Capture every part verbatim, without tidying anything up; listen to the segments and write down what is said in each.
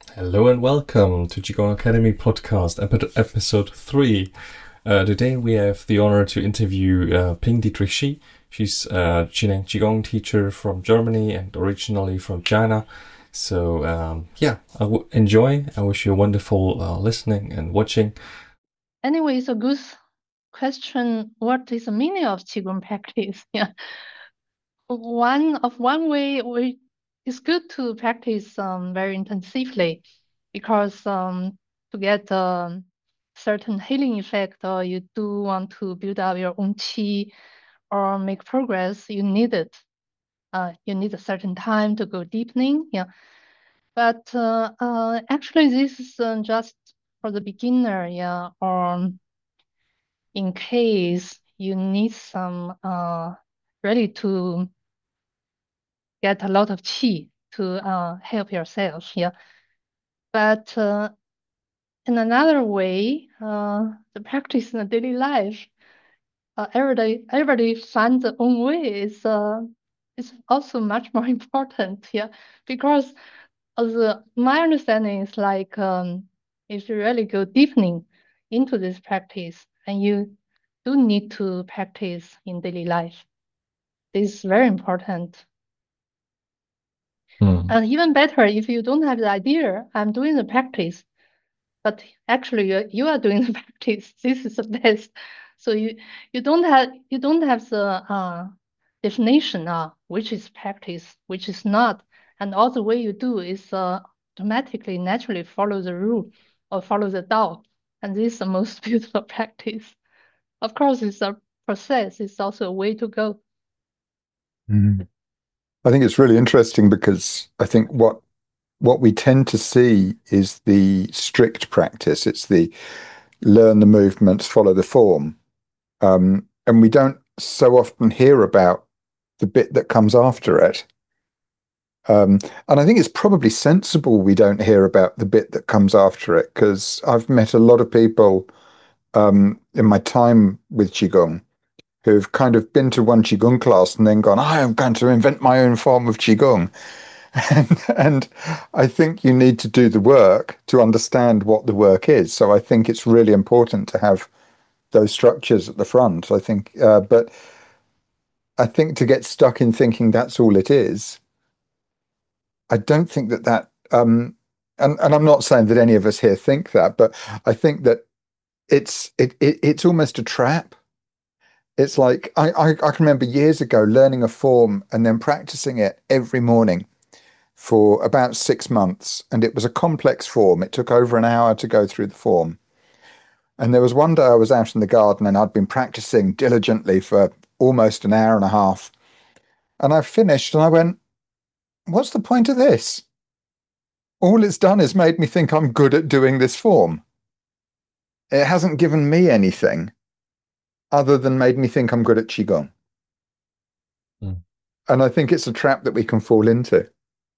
Hello and welcome to Qigong Academy podcast, epi- episode three. Uh, today we have the honor to interview uh, Ping Dietrich Shi. She's a Qineng Qigong teacher from Germany and originally from China. So um, yeah, I w- enjoy. I wish you a wonderful uh, listening and watching. Anyway, it's a good question. What is the meaning of Qigong practice? Yeah. One of one way we it's good to practice um, very intensively because um, to get a certain healing effect or you do want to build up your own qi or make progress, you need it. Uh, you need a certain time to go deepening. Yeah. But uh, uh, actually, this is uh, just for the beginner. Yeah. Or in case you need some uh, really to get a lot of qi to uh, help yourself. Yeah. But uh, in another way, uh, the practice in the daily life, uh, everybody everybody finds their own way. Is uh, is also much more important. Yeah, because as uh, my understanding is like um, if you really go deepening into this practice, and you do need to practice in daily life. This is very important. Hmm. And even better, if you don't have the idea, I'm doing the practice, but actually you you are doing the practice. This is the best. So you you don't have you don't have the uh, definition of which is practice, which is not, and all the way you do is uh, automatically naturally follow the rule or follow the Tao, and this is the most beautiful practice. Of course, it's a process. It's also a way to go. Mm. I think it's really interesting because I think what what we tend to see is the strict practice. It's the learn the movements, follow the form. Um, and we don't so often hear about the bit that comes after it. Um, and I think it's probably sensible we don't hear about the bit that comes after it because I've met a lot of people um, in my time with Qigong who've kind of been to one Qigong class and then gone, I am going to invent my own form of Qigong. And, and I think you need to do the work to understand what the work is. So I think it's really important to have those structures at the front. I think, uh, but I think to get stuck in thinking that's all it is, I don't think that that, um, and, and I'm not saying that any of us here think that, but I think that it's it, it it's almost a trap. It's like I, I I can remember years ago learning a form and then practicing it every morning for about six months, and it was a complex form. It took over an hour to go through the form. And there was one day I was out in the garden and I'd been practicing diligently for almost an hour and a half. And I finished and I went, what's the point of this? All it's done is made me think I'm good at doing this form. It hasn't given me anything other than made me think I'm good at Qigong. Hmm. And I think it's a trap that we can fall into.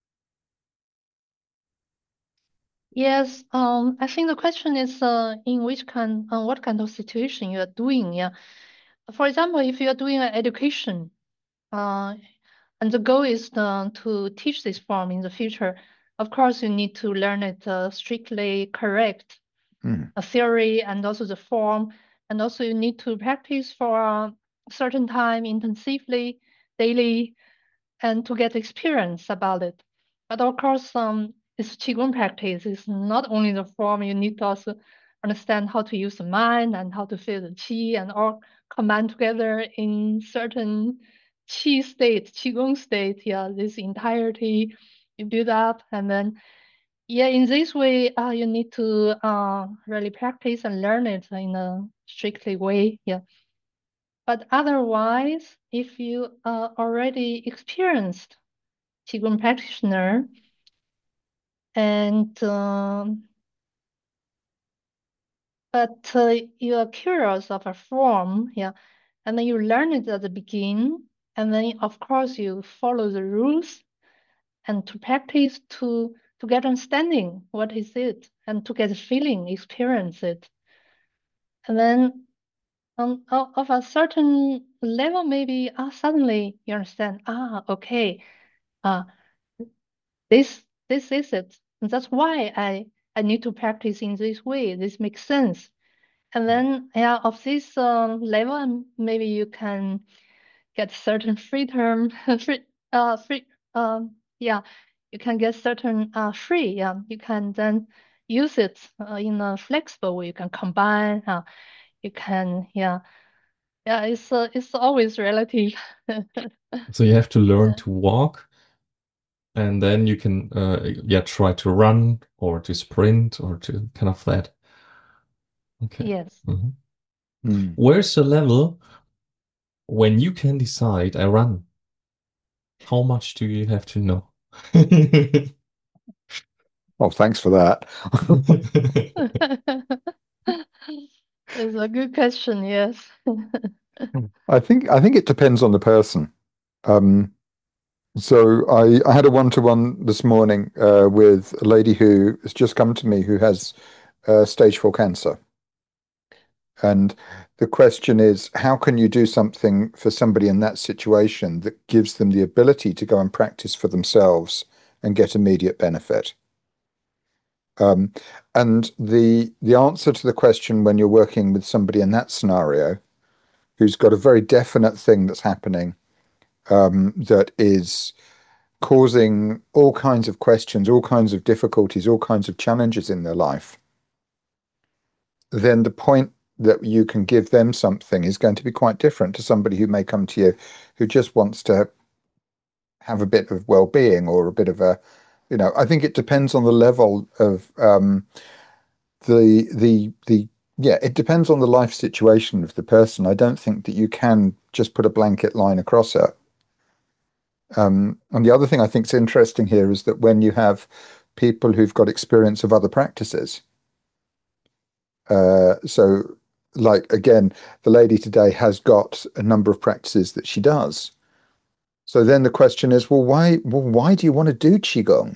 Yes, um, I think the question is uh, in which kind, uh, what kind of situation you are doing. Yeah, for example, if you are doing an education, uh, and the goal is uh, to teach this form in the future, of course you need to learn it uh, strictly correct, Hmm. a theory and also the form, and also you need to practice for a certain time intensively, daily, and to get experience about it. But of course, um, it's Qigong practice. It's not only the form, you need to also understand how to use the mind and how to feel the qi and all combine together in certain qi state, Qigong state. Yeah, this entirety you build up. And then, yeah, in this way, uh, you need to uh, really practice and learn it in a strictly way. Yeah. But otherwise, if you are already experienced Qigong practitioner, and um, but uh, you are curious of a form, yeah, and then you learn it at the beginning, and then of course you follow the rules and to practice to to get understanding what is it and to get a feeling, experience it, and then um, of of a certain level, maybe ah suddenly you understand ah okay, uh this this is it. And that's why I, I need to practice in this way. This makes sense. And then, yeah, of this uh, level, maybe you can get certain free term, free, uh, free, um, yeah, you can get certain uh, free, yeah, you can then use it uh, in a flexible way. You can combine, uh, you can, yeah, yeah, it's uh, it's always relative. So you have to learn to walk, and then you can, uh, yeah, try to run or to sprint or to kind of that. Okay. Yes. Mhm. Mm. Where's the level when you can decide I run? How much do you have to know? Well, thanks for that. It's a good question, yes. I think I think it depends on the person. Um, so I, I had a one-to-one this morning uh, with a lady who has just come to me who has uh, stage four cancer. And the question is, how can you do something for somebody in that situation that gives them the ability to go and practice for themselves and get immediate benefit? Um, and the the answer to the question when you're working with somebody in that scenario who's got a very definite thing that's happening um, that is causing all kinds of questions, all kinds of difficulties, all kinds of challenges in their life, then the point that you can give them something is going to be quite different to somebody who may come to you who just wants to have a bit of well-being or a bit of a, you know, I think it depends on the level of um, the the the yeah, it depends on the life situation of the person. I don't think that you can just put a blanket line across it. Um, and the other thing I think is interesting here is that when you have people who've got experience of other practices, uh, so like again, the lady today has got a number of practices that she does. So then the question is, well, why, well, why do you want to do Qigong?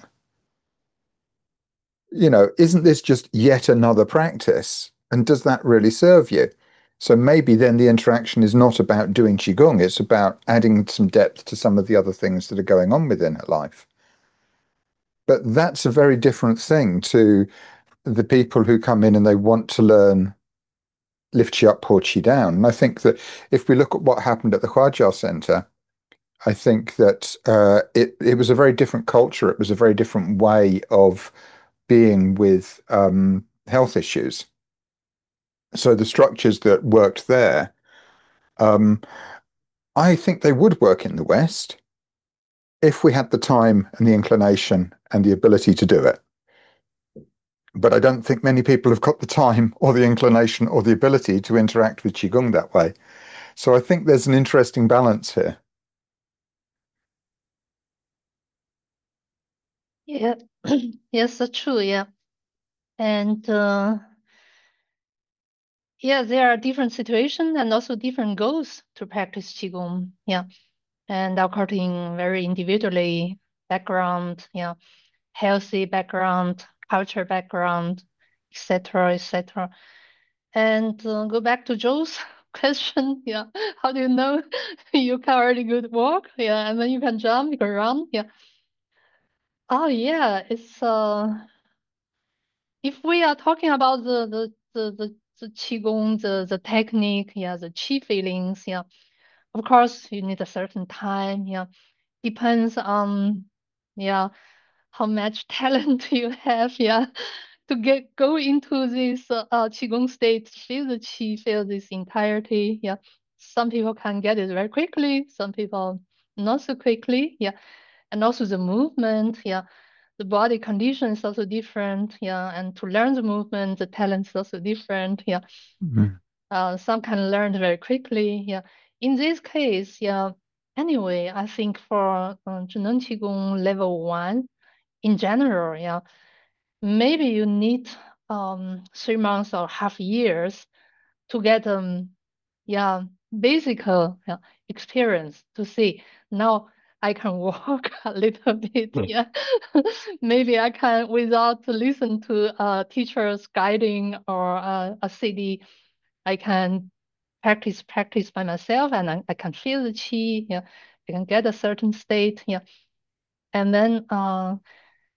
You know, isn't this just yet another practice? And does that really serve you? So maybe then the interaction is not about doing Qigong, it's about adding some depth to some of the other things that are going on within her life. But that's a very different thing to the people who come in and they want to learn lift Qi up, pour Qi down. And I think that if we look at what happened at the Huajiao Center, I think that uh, it, it was a very different culture. It was a very different way of being with um, health issues. So the structures that worked there, um, I think they would work in the West if we had the time and the inclination and the ability to do it. But I don't think many people have got the time or the inclination or the ability to interact with Qigong that way. So I think there's an interesting balance here. Yeah, yes, that's true. Yeah, and uh, yeah, there are different situations and also different goals to practice Qigong. Yeah, and according very individually background, yeah, healthy background, culture background, et cetera, et cetera. And uh, go back to Joe's question. Yeah, how do you know you can already good walk? Yeah, and then you can jump, you can run. Yeah. Oh yeah, it's uh. If we are talking about the the the the, the qigong, the the technique, yeah, the qi feelings, yeah, of course you need a certain time, yeah, depends on, yeah, how much talent you have, yeah, to get go into this uh, uh qigong state, feel the qi, feel this entirety, yeah. Some people can get it very quickly, some people not so quickly, yeah, and also the movement, yeah, the body condition is also different, yeah, and to learn the movement, the talent is also different, yeah. Mm. Uh, some can learn very quickly, yeah. In this case, yeah, anyway, I think for uh, 智能 Qigong level one, in general, yeah, maybe you need um three months or half years to get um yeah basic uh, yeah, experience to see now I can walk a little bit. Hmm. Yeah, maybe I can without listen to a teacher's guiding or a, a C D. I can practice practice by myself, and I, I can feel the chi. Yeah, I can get a certain state. Yeah, and then uh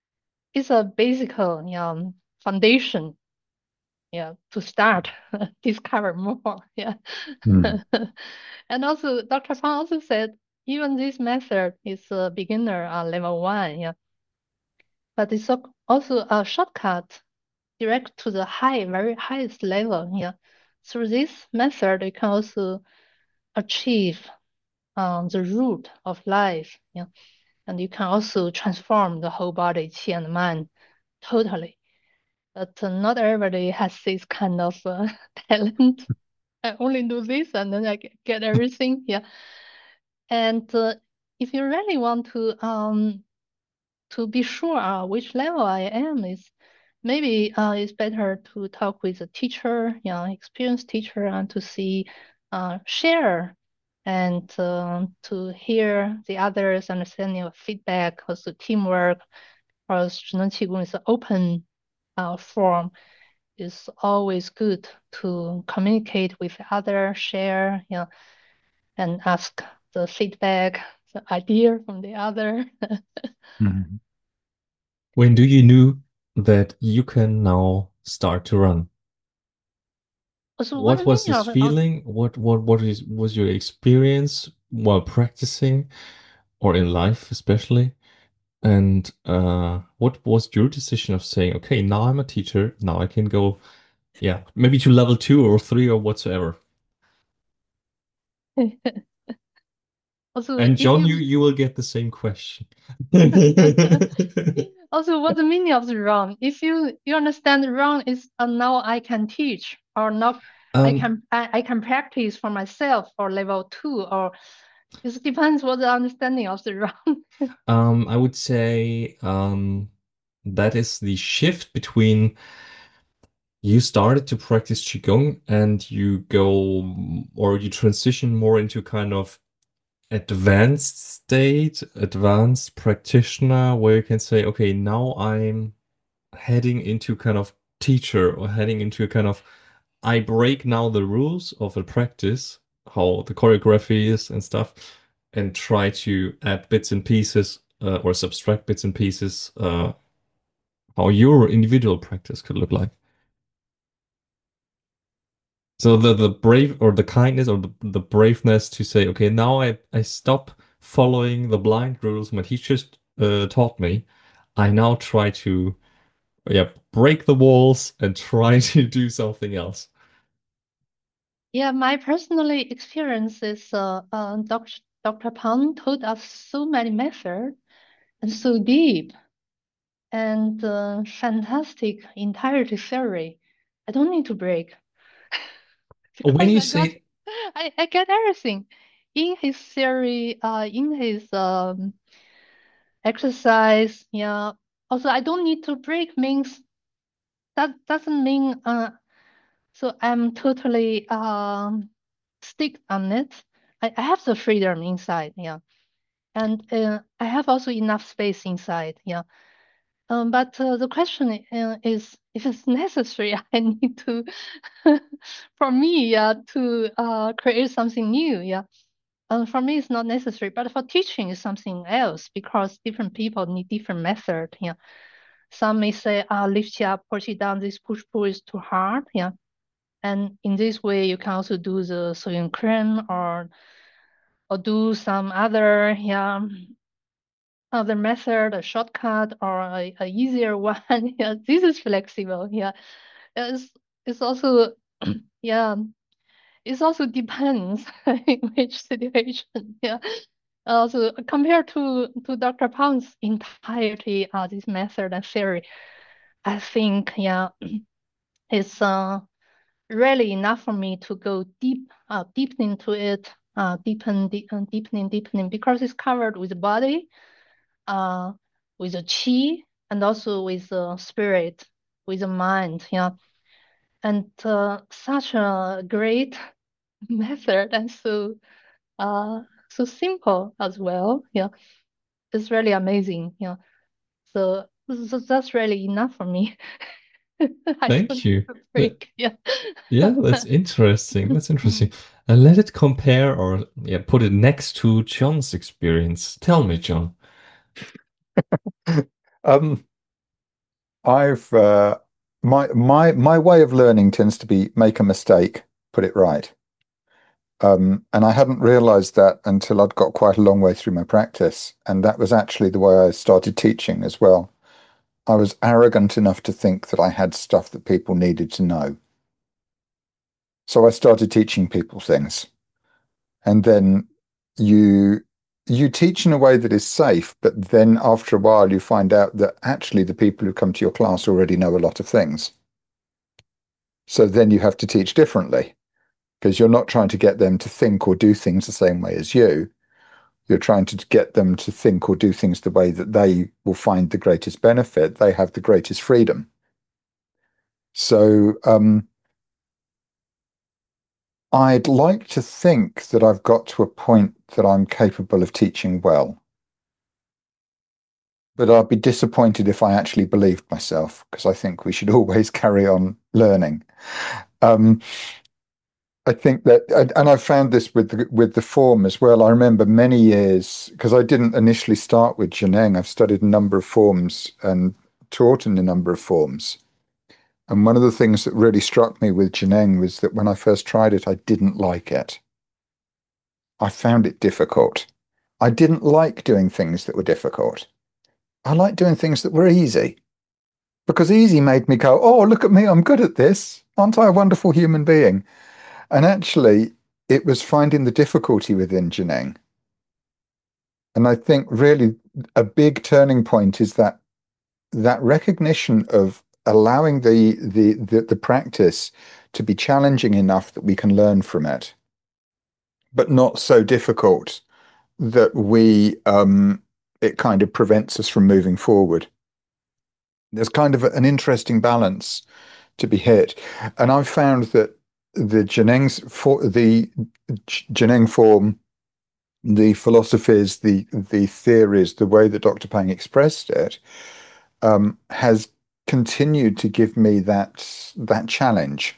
it's a basic um, foundation, yeah, to start discover more, yeah. Mm. And also, Doctor Fang also said even this method is a beginner uh, level one, yeah, but it's al- also a shortcut direct to the high, very highest level, yeah. Through this method, you can also achieve um, the root of life, yeah, and you can also transform the whole body, qi and mind, totally. But uh, not everybody has this kind of uh, talent. I only do this and then I get, get everything. Yeah. And uh, if you really want to um to be sure uh, which level I am, is maybe uh, it's better to talk with a teacher, yeah, experienced teacher, and to see uh share and uh, to hear the others understanding of feedback, also teamwork, or 职能气功 is an open uh, form. It's always good to communicate with other, share, you know, and ask the feedback, the idea from the other. Mm. When do you knew that you can now start to run? So what's What the was meaning this of it? Uh, feeling? What what what is was your experience while practicing or in life especially? And uh, what was your decision of saying, okay, now I'm a teacher, now I can go, yeah, maybe to level two or three or whatsoever. Also, And if John, you you you will get the same question. also what's the meaning of the run? If you you understand the run is uh, now I can teach, or now I Um, can I, I can practice for myself for level two, or it depends what the understanding of the run. um, I would say um, that is the shift between you started to practice Qigong and you go or you transition more into kind of advanced state, advanced practitioner, where you can say, okay, now I'm heading into kind of teacher or heading into a kind of I break now the rules of the practice, how the choreography is and stuff, and try to add bits and pieces uh, or subtract bits and pieces, uh, how your individual practice could look like. So the the brave or the kindness or the, the braveness to say, okay, now I, I stop following the blind rules my teachers uh, taught me. I now try to yeah break the walls and try to do something else. Yeah, my personally experience is uh, uh, Doctor Doctor Pang told us so many methods and so deep and uh, fantastic entirety theory. I don't need to break When because you I got say I, I get everything in his theory, uh, in his um exercise. Yeah. Also, I don't need to break means that doesn't mean uh so I'm totally um stick on it. I, I have the freedom inside, yeah. And uh, I have also enough space inside, yeah. Um, but uh, the question uh, is if it's necessary, I need to, for me, yeah, to uh, create something new, yeah. Um, for me, it's not necessary, but for teaching is something else because different people need different method, yeah. Some may say, ah, lift you up, push it down, this push pull is too hard, yeah. And in this way, you can also do the sewing crane or or do some other, yeah, other method, a shortcut or a, a easier one. Yeah, this is flexible. Yeah, it's it's also yeah, it also depends in which situation. Yeah. Also compared to to Doctor Pang's entirety, uh, this method and theory, I think yeah, it's uh really enough for me to go deep, uh, deep into it, uh, deepen, deep, uh, deepening, deepening, because it's covered with the body, uh, with the chi, and also with the spirit, with the mind. Yeah, and uh, such a great method and so uh so simple as well. Yeah, it's really amazing. Yeah, so, so that's really enough for me. I don't thank need you. to Th- break. Yeah. Yeah, that's interesting. That's interesting. And let it compare or yeah, put it next to John's experience. Tell me, John. Um, I've uh, my my my way of learning tends to be make a mistake, put it right. Um, and I hadn't realized that until I'd got quite a long way through my practice. And that was actually the way I started teaching as well. I was arrogant enough to think that I had stuff that people needed to know. So I started teaching people things. And then you you teach in a way that is safe, but then after a while you find out that actually the people who come to your class already know a lot of things. So then you have to teach differently because you're not trying to get them to think or do things the same way as you. You're trying to get them to think or do things the way that they will find the greatest benefit. They have the greatest freedom. So um, I'd like to think that I've got to a point that I'm capable of teaching well. But I'd be disappointed if I actually believed myself, because I think we should always carry on learning. Um, I think that, and I found this with the, with the form as well. I remember many years, because I didn't initially start with Zheneng. I've studied a number of forms and taught in a number of forms. And one of the things that really struck me with Zheneng was that when I first tried it, I didn't like it. I found it difficult. I didn't like doing things that were difficult. I liked doing things that were easy, because easy made me go, oh, look at me, I'm good at this. Aren't I a wonderful human being? And actually, it was finding the difficulty within Zheneng. And I think really a big turning point is that that recognition of allowing the the the, the practice to be challenging enough that we can learn from it, but not so difficult that we um, it kind of prevents us from moving forward. There's kind of an interesting balance to be hit, and I've found that the Zheneng's for the Zheneng form, the philosophies, the the theories, the way that Doctor Pang expressed it, um, has continued to give me that that challenge.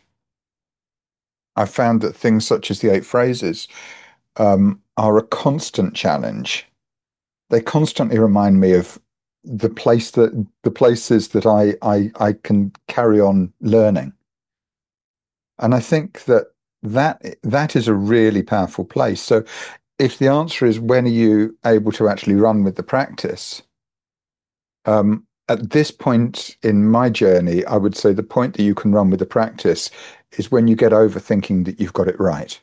I found that things such as the eight phrases um, are a constant challenge. They constantly remind me of the place that the places that I I, I can carry on learning. And I think that that that is a really powerful place. So if the answer is when are you able to actually run with the practice? Um, at this point in my journey, I would say the point that you can run with the practice is when you get over thinking that you've got it right.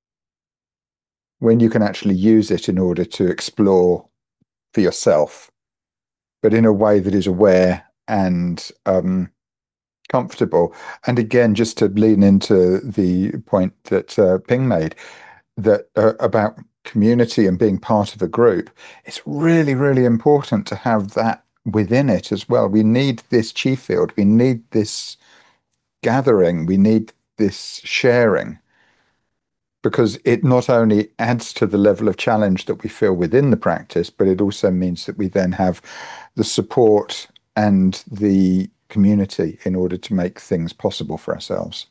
When you can actually use it in order to explore for yourself, but in a way that is aware and um, comfortable. And again, just to lean into the point that uh, Ping made, that uh, about community and being part of a group, it's really, really important to have that within it as well. We need this chi field, we need this gathering, we need this sharing, because it not only adds to the level of challenge that we feel within the practice, but it also means that we then have the support and the community in order to make things possible for ourselves.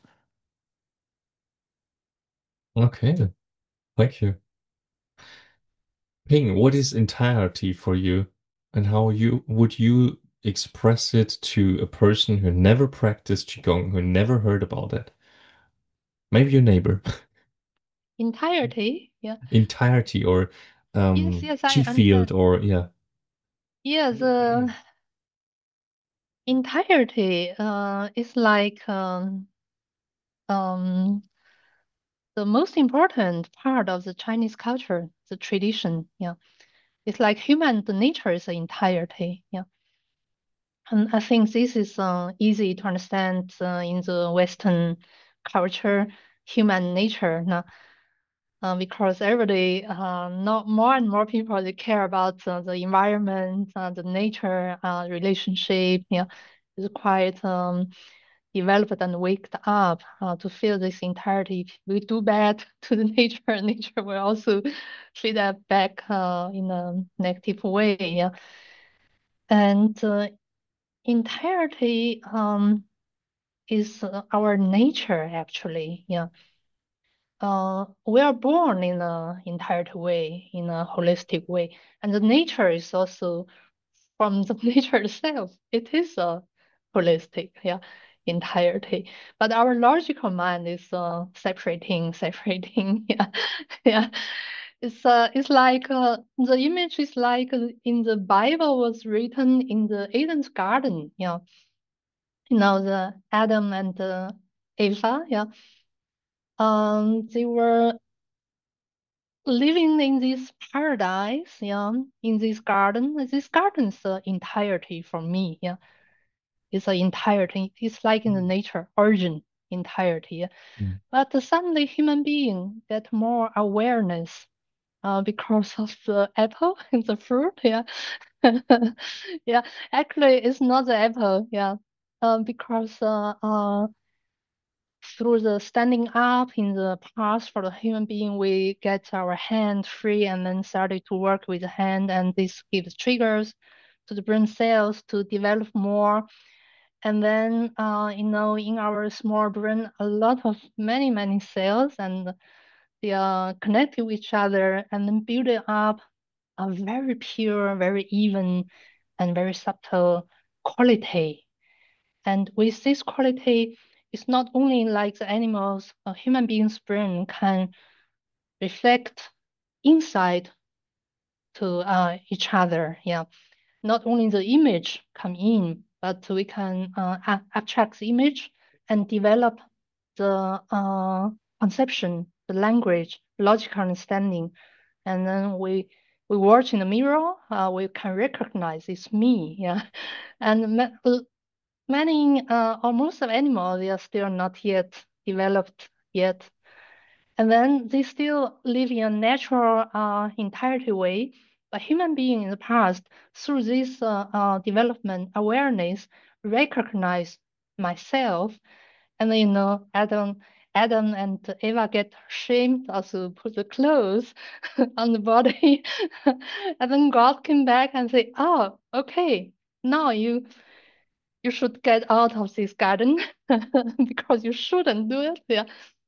Okay, thank you. Ping, what is entirety for you, and how you would you express it to a person who never practiced Qigong, who never heard about it? Maybe your neighbor. Entirety, yeah. Entirety, or um, yes, yes, I Qi field, understand. or yeah. Yeah, the entirety uh, is like um, um, the most important part of the Chinese culture, the tradition. Yeah, it's like human the nature is the entirety. Yeah, and I think this is uh, easy to understand uh, in the Western culture, human nature. Now, uh, because everybody, uh, not more and more people, they care about uh, the environment, uh, the nature, uh, relationship. Yeah, is quite um, developed and waked up uh, to feel this entirety. If we do bad to the nature, nature will also feed that back uh, in a negative way. Yeah, and uh, entirety um, is uh, our nature actually. Yeah. Uh, we are born in a entire way, in a holistic way, and the nature is also from the nature itself. It is a holistic, yeah, entirety. But our logical mind is uh, separating, separating, yeah, yeah. It's uh, it's like uh, the image is like uh, in the Bible was written in the Eden's garden, yeah. You know, the Adam and uh, Eva, yeah. Um, they were living in this paradise, yeah, in this garden. This garden's the entirety for me, yeah. It's an entirety. It's like in the nature, origin, entirety. Mm. But suddenly human being get more awareness uh, because of the apple and the fruit, yeah. Yeah, actually it's not the apple, yeah. Um, because uh, uh, through the standing up in the past for the human being, we get our hand free and then started to work with the hand, and this gives triggers to the brain cells to develop more. And then, uh, you know, in our small brain, a lot of many, many cells, and they are connected with each other and then building up a very pure, very even, and very subtle quality. And with this quality, it's not only like the animals, a human being's brain can reflect insight to uh, each other. Yeah, not only the image come in, but we can uh, ab- abstract the image and develop the uh, conception, the language, logical understanding, and then we we watch in the mirror. Uh, we can recognize it's me. Yeah, and ma- uh, many uh, or most of animals they are still not yet developed yet, and then they still live in a natural uh, entirety way. But human being in the past, through this uh, uh, development awareness, recognize myself, and then, you know, Adam, Adam and Eva get shamed also put the clothes on the body, and then God came back and say, "Oh, okay, now you you should get out of this garden because you shouldn't do it." Yeah.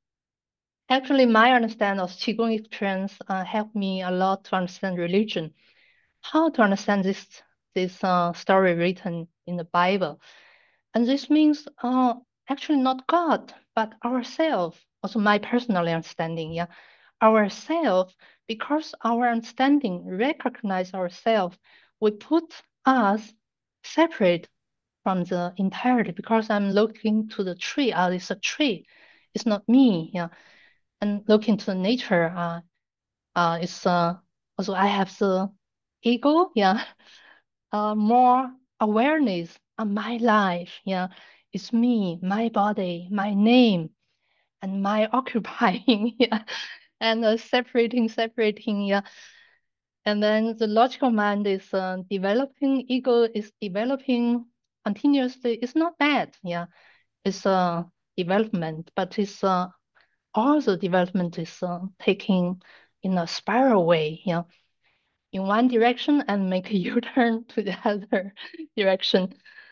Actually, my understanding of Qigong experience uh, helped me a lot to understand religion, how to understand this this uh, story written in the Bible. And this means uh, actually not God, but ourselves. Also, my personal understanding, yeah, ourselves, because our understanding recognize ourselves, we put us separate from the entirety. Because I'm looking to the tree, uh, it's a tree, it's not me, yeah. And looking to the nature, uh, uh, it's uh, also I have the ego, yeah, uh, more awareness on my life. Yeah, it's me, my body, my name, and my occupying. Yeah, and uh, separating, separating. Yeah, and then the logical mind is uh, developing. Ego is developing continuously. It's not bad. Yeah, it's a uh, development, but it's uh, all the development is uh, taking in a spiral way. Yeah, in one direction and make a U-turn to the other direction.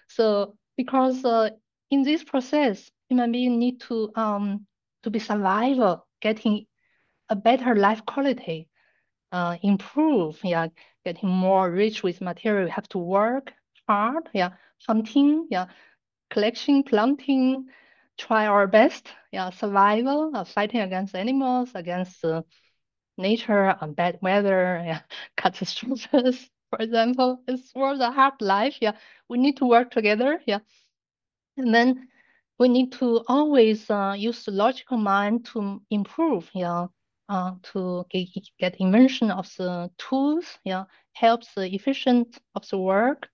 So because uh, in this process, human being need to um to be survival, getting a better life quality, uh, improve, yeah, getting more rich with material. We have to work hard, yeah, hunting, yeah, collection, planting, try our best, yeah, survival, uh, fighting against animals, against uh, nature, and bad weather, yeah, catastrophes, for example. It's was a hard life. Yeah, we need to work together. Yeah, and then we need to always uh, use the logical mind to improve. Yeah, uh, to get, get invention of the tools. Yeah, helps the efficient of the work,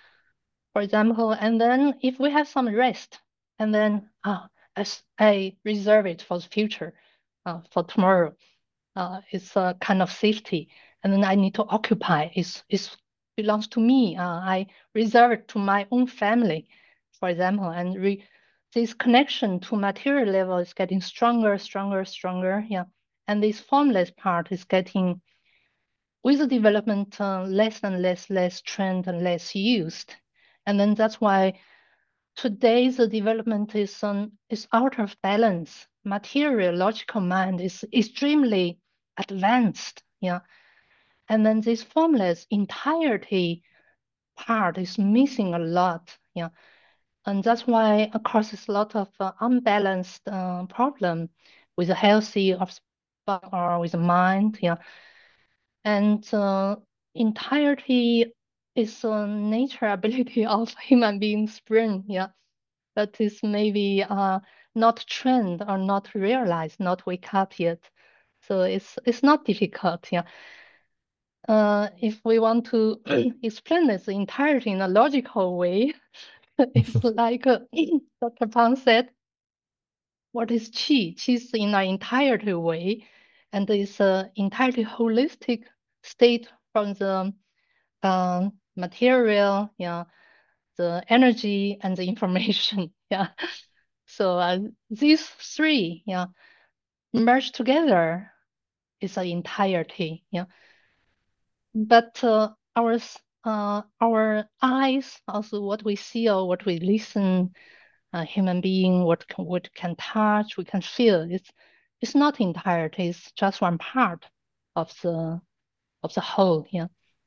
for example. And then if we have some rest, and then uh, as I reserve it for the future, uh, for tomorrow uh, it's a kind of safety, and then I need to occupy. It's it belongs to me. Uh, I reserve it to my own family, for example, and re- this connection to material level is getting stronger, stronger, stronger. Yeah, and this formless part is getting with the development uh, less and less, less trained and less used, and then that's why today the development is um, is out of balance. Material logical mind is extremely advanced, yeah. And then this formless entirety part is missing a lot, yeah. And that's why it causes a lot of uh, unbalanced uh, problem with a healthy of body or with the mind. Yeah. And uh, entirety is a nature ability of human beings' brain. Yeah. That is maybe uh, not trained or not realized, not wake up yet. So it's it's not difficult. Yeah. Uh, if we want to explain this entirety in a logical way, it's like uh, Doctor Pang said, what is qi? Qi is in an entirety way, and it's an entirely holistic state from the um, material, yeah, the energy and the information, yeah. So uh, these three, yeah, merged together is an entirety, yeah. But uh, our uh, our eyes, also what we see or what we listen, uh, human being, what can, what can touch, we can feel. It's it's not entirety. It's just one part of the of the whole. Yeah.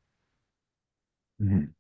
Mhm.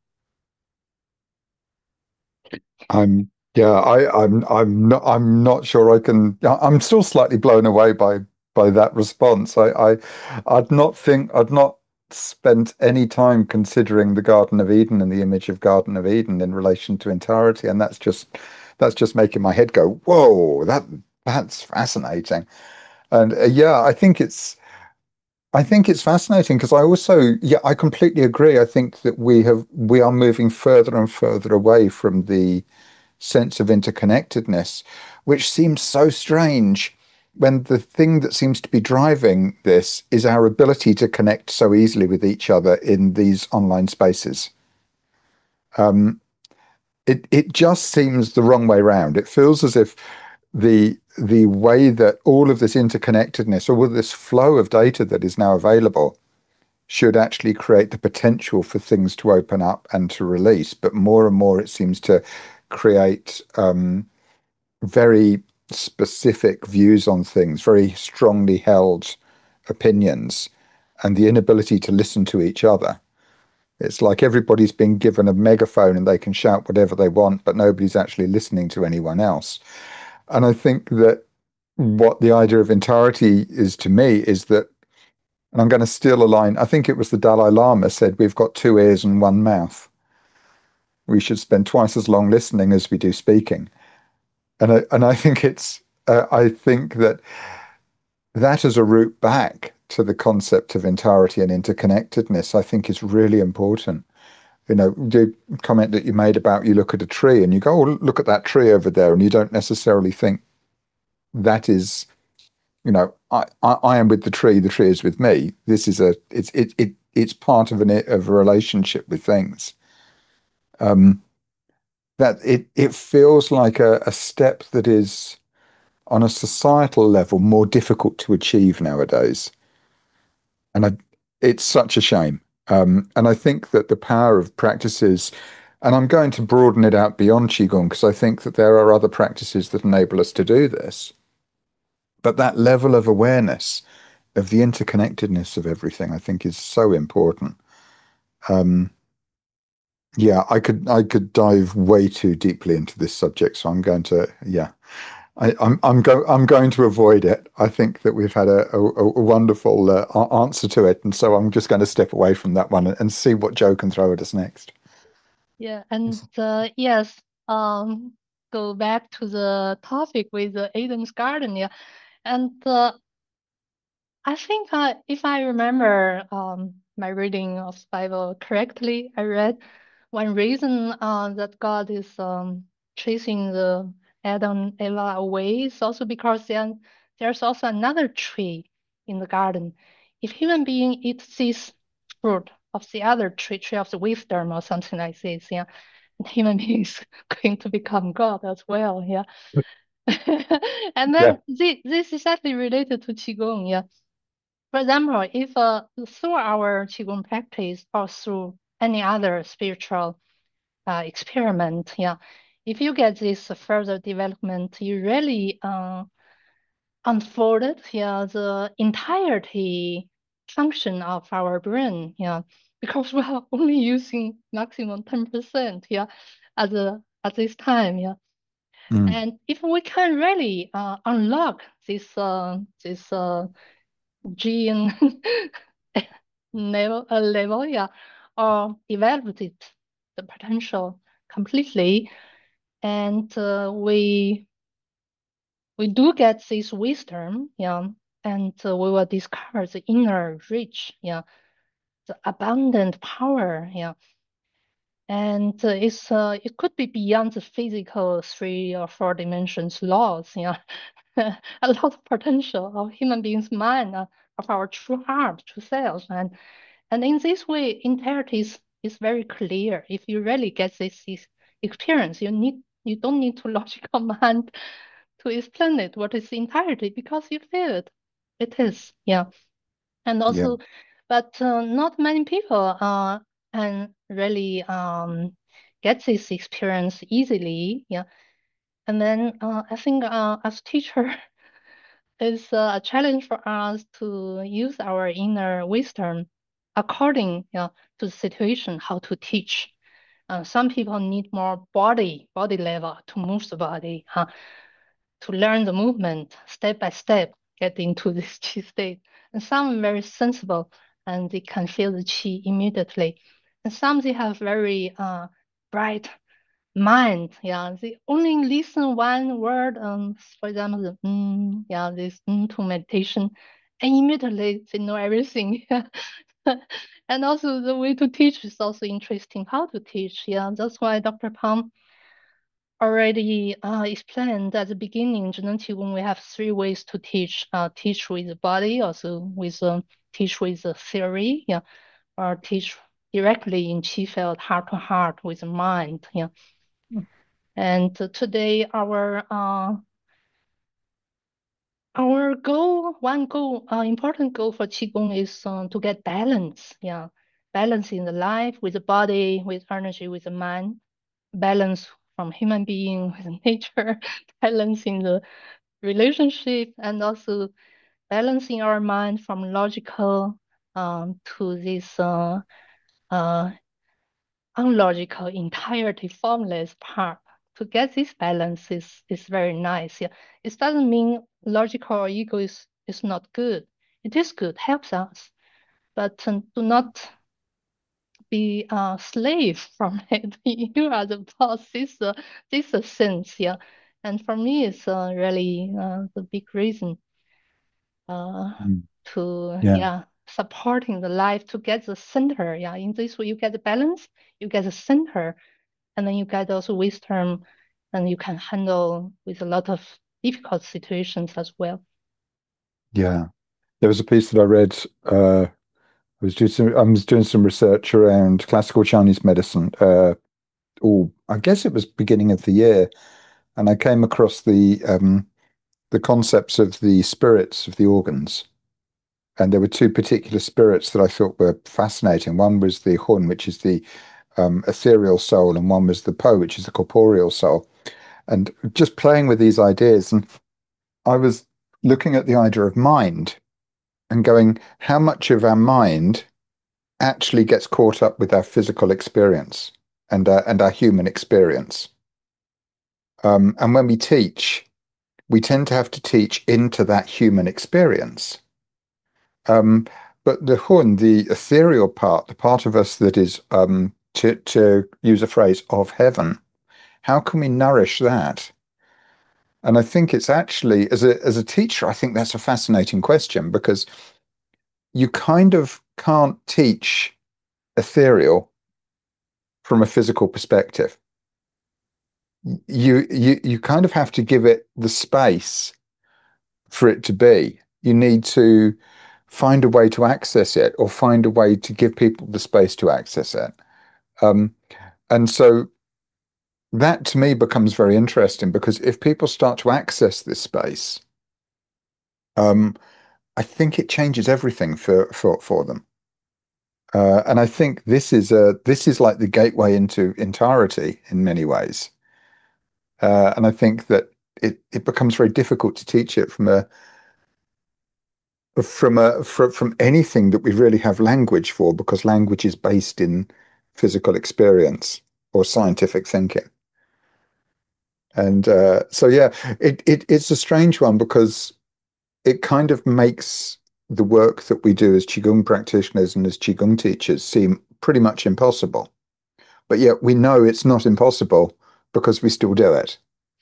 I'm yeah, I, I'm I'm not I'm not sure I can. I'm still slightly blown away by by that response. I, I I'd not think I'd not spent any time considering the Garden of Eden and the image of Garden of Eden in relation to entirety, and that's just that's just making my head go, whoa, that that's fascinating. And uh, yeah, I think it's I think it's fascinating because I also, yeah, I completely agree. I think that we have we are moving further and further away from the sense of interconnectedness, which seems so strange when the thing that seems to be driving this is our ability to connect so easily with each other in these online spaces. Um, it it just seems the wrong way round. It feels as if the the way that all of this interconnectedness, all of this flow of data that is now available, should actually create the potential for things to open up and to release. But more and more, it seems to create um, very specific views on things, very strongly held opinions, and the inability to listen to each other. It's like everybody's been given a megaphone and they can shout whatever they want, but nobody's actually listening to anyone else. And I think that what the idea of entirety is to me is that, and I'm going to steal a line, I think it was the Dalai Lama said, we've got two ears and one mouth. We should spend twice as long listening as we do speaking. And I, and I think it's, uh, I think that that as a route back to the concept of entirety and interconnectedness, I think is really important. You know, the comment that you made about you look at a tree and you go, oh, look at that tree over there, and you don't necessarily think that is, you know, I, I, I am with the tree, the tree is with me. This is a, it's it it it's part of an of a relationship with things. Um, that it it feels like a, a step that is on a societal level more difficult to achieve nowadays. And I, it's such a shame. Um, and I think that the power of practices, and I'm going to broaden it out beyond Qigong because I think that there are other practices that enable us to do this. But that level of awareness of the interconnectedness of everything, I think, is so important. Um, yeah, I could I could dive way too deeply into this subject, so I'm going to yeah, I, I'm I'm go I'm going to avoid it. I think that we've had a, a, a wonderful uh, answer to it, and so I'm just going to step away from that one and, and see what Joe can throw at us next. Yeah, and uh, yes, um, go back to the topic with the Eden's Garden. Yeah, and uh, I think uh, if I remember um, my reading of Bible correctly, I read one reason uh, that God is um, chasing the Adam and Eva away is also because then there's also another tree in the garden. If human being eats this fruit of the other tree, tree of the wisdom or something like this, yeah, human being is going to become God as well, yeah. And Yeah. then this, this is actually related to Qigong, yeah. For example, if uh, through our Qigong practice or through any other spiritual uh, experiment, yeah, if you get this further development, you really uh, unfolded, yeah, the entirety function of our brain, yeah, because we are only using maximum ten percent, yeah, as a at this time. Yeah. Mm. And if we can really uh, unlock this uh, this uh, gene level, uh, level, yeah, or develop it, the potential completely, and uh, we we do get this wisdom, yeah, and uh, we will discover the inner rich, yeah, the abundant power, yeah. And uh, it's uh, it could be beyond the physical three or four dimensions laws, yeah. A lot of potential of human beings' mind, uh, of our true heart, true self, and and in this way, entirety is, is very clear. If you really get this, this experience, you need you don't need to logical mind to explain it. What is entirety? Because you feel it. It is, yeah. And Yeah. also, but uh, not many people uh can really um get this experience easily, yeah. And then uh, I think uh, as teacher, it's uh, a challenge for us to use our inner wisdom according, you know, to the situation, how to teach. Uh, some people need more body, body level to move the body, huh? To learn the movement step by step, get into this chi state. And some are very sensible and they can feel the chi immediately. And some they have very uh, bright mind, yeah, they only listen one word, um, for example, the mm, yeah, this mm to meditation, and immediately they know everything. Yeah. And also the way to teach is also interesting. How to teach, yeah, that's why Doctor Pang already uh, explained at the beginning. Zhenan Qigong, we have three ways to teach: uh, teach with the body, also with uh, teach with the theory, yeah, or teach directly in Qi field, heart to heart with the mind, yeah. And today, our uh, our goal, one goal, uh, important goal for Qigong is uh, to get balance. Yeah, balance in the life, with the body, with energy, with the mind, balance from human being with nature, balance in the relationship, and also balancing our mind from logical um, to this uh, uh, unlogical, entirety, formless part. To get this balance is, is very nice. Yeah. It doesn't mean logical or ego is, is not good. It is good, helps us, but um, do not be a slave from it. You are the boss. This uh, this a sense, yeah. And for me, it's uh, really uh, the big reason uh, Mm. to Yeah. yeah supporting the life to get the center. Yeah, in this way, you get the balance, you get the center, and then you get also wisdom, and you can handle with a lot of difficult situations as well. Yeah. There was a piece that I read. Uh, I was doing some, I was doing some research around classical Chinese medicine. Uh, oh, I guess it was beginning of the year, and I came across the um, the concepts of the spirits of the organs. And there were two particular spirits that I thought were fascinating. One was the Hun, which is the um, ethereal soul, and one was the Po, which is the corporeal soul. And just playing with these ideas, and I was looking at the idea of mind and going, how much of our mind actually gets caught up with our physical experience and uh, and our human experience. Um, and when we teach, we tend to have to teach into that human experience. Um, but the Hun, the ethereal part, the part of us that is, um, to, to use a phrase, of heaven, how can we nourish that? And I think it's actually, as a as a teacher, I think that's a fascinating question, because you kind of can't teach ethereal from a physical perspective. You you you kind of have to give it the space for it to be. You need to find a way to access it, or find a way to give people the space to access it. Um, and so that to me becomes very interesting, because if people start to access this space, um, I think it changes everything for for for them. Uh, and I think this is a this is like the gateway into entirety in many ways. Uh, and I think that it it becomes very difficult to teach it from a from a from, from anything that we really have language for, because language is based in physical experience or scientific thinking. And uh, so, yeah, it, it it's a strange one because it kind of makes the work that we do as Qigong practitioners and as Qigong teachers seem pretty much impossible. But yet we know it's not impossible because we still do it.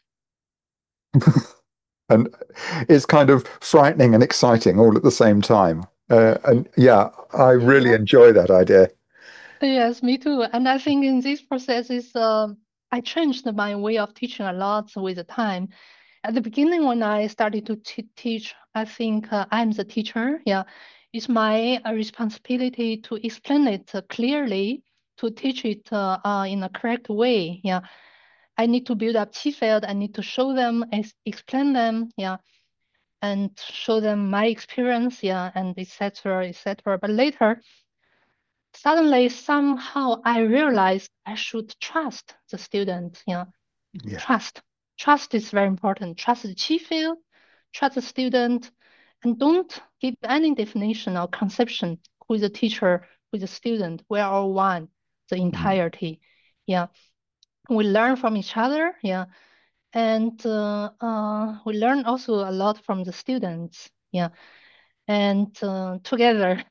And it's kind of frightening and exciting all at the same time. Uh, and yeah, I really Yeah. enjoy that idea. Yes, me too. And I think in this process is um I changed my way of teaching a lot with the time. At the beginning, when I started to t teach, I think uh, I'm the teacher. Yeah, it's my uh, responsibility to explain it uh, clearly, to teach it uh, uh, in a correct way. Yeah, I need to build up Qi field. I need to show them, ex explain them. Yeah, and show them my experience. Yeah, and et cetera, et cetera. But later, suddenly, somehow, I realized I should trust the student. Yeah, Yeah. trust. Trust is very important. Trust the Qi field, trust the student, and don't give any definition or conception who is the teacher, who is the student. We are all one, the entirety. Yeah, we learn from each other. Yeah, and uh, uh, we learn also a lot from the students. Yeah, and uh, together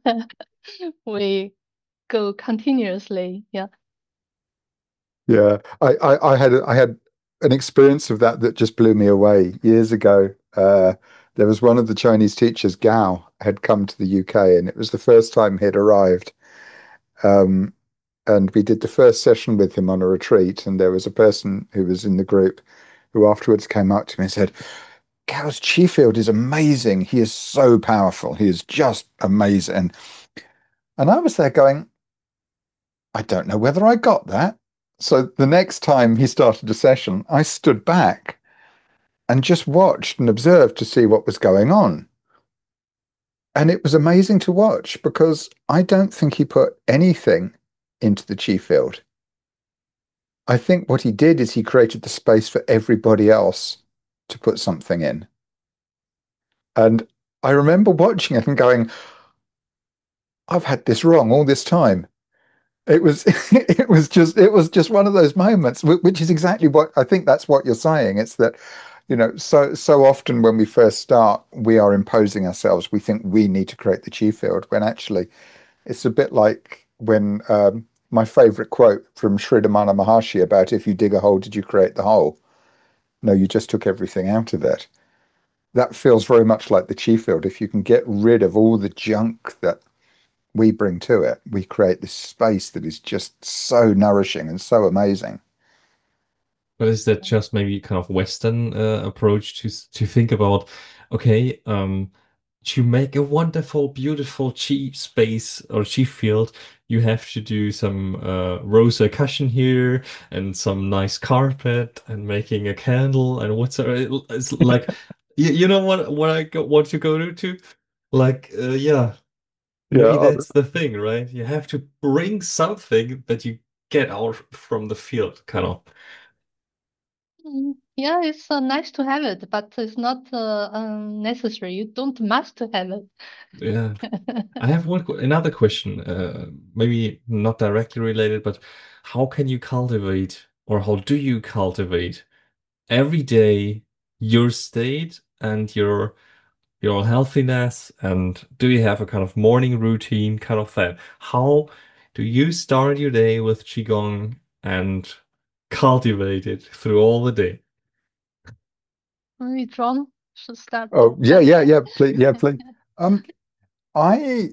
we go continuously. Yeah. Yeah, I, I, I had I had an experience of that that just blew me away years ago. Uh, there was one of the Chinese teachers, Gao, had come to the U K, and it was the first time he'd arrived. Um, and we did the first session with him on a retreat, and there was a person who was in the group who afterwards came up to me and said, Gao's Chi field is amazing. He is so powerful. He is just amazing. And I was there going, I don't know whether I got that. So the next time he started a session, I stood back and just watched and observed to see what was going on. And it was amazing to watch because I don't think he put anything into the Chi field. I think what he did is he created the space for everybody else to put something in. And I remember watching it and going, I've had this wrong all this time. It was it was just it was just one of those moments, which is exactly what I think that's what you're saying. It's that, you know, so so often when we first start, we are imposing ourselves. We think we need to create the chi field, when actually it's a bit like when um, my favorite quote from Sri Damana Maharshi about if you dig a hole, did you create the hole? No, you just took everything out of it. That feels very much like the chi field. If you can get rid of all the junk that we bring to it, we create this space that is just so nourishing and so amazing. But is that just maybe kind of Western uh, approach to to think about, okay, um, to make a wonderful, beautiful chi space or chi field, you have to do some uh, rosa cushion here and some nice carpet and making a candle and whatsoever. It's like, you, you know what what I go, want to go to? Like, uh, yeah, maybe Yeah, that's the thing, right? You have to bring something that you get out from the field, kind of. Mm, yeah, it's uh, nice to have it, but it's not uh, um, necessary. You don't must have it. Yeah. I have one qu- another question, uh, maybe not directly related, but how can you cultivate or how do you cultivate every day your state and your your healthiness? And do you have a kind of morning routine kind of that? How do you start your day with Qigong and cultivate it through all the day? Maybe John should start. oh yeah, yeah, yeah, please, yeah, please. Um, I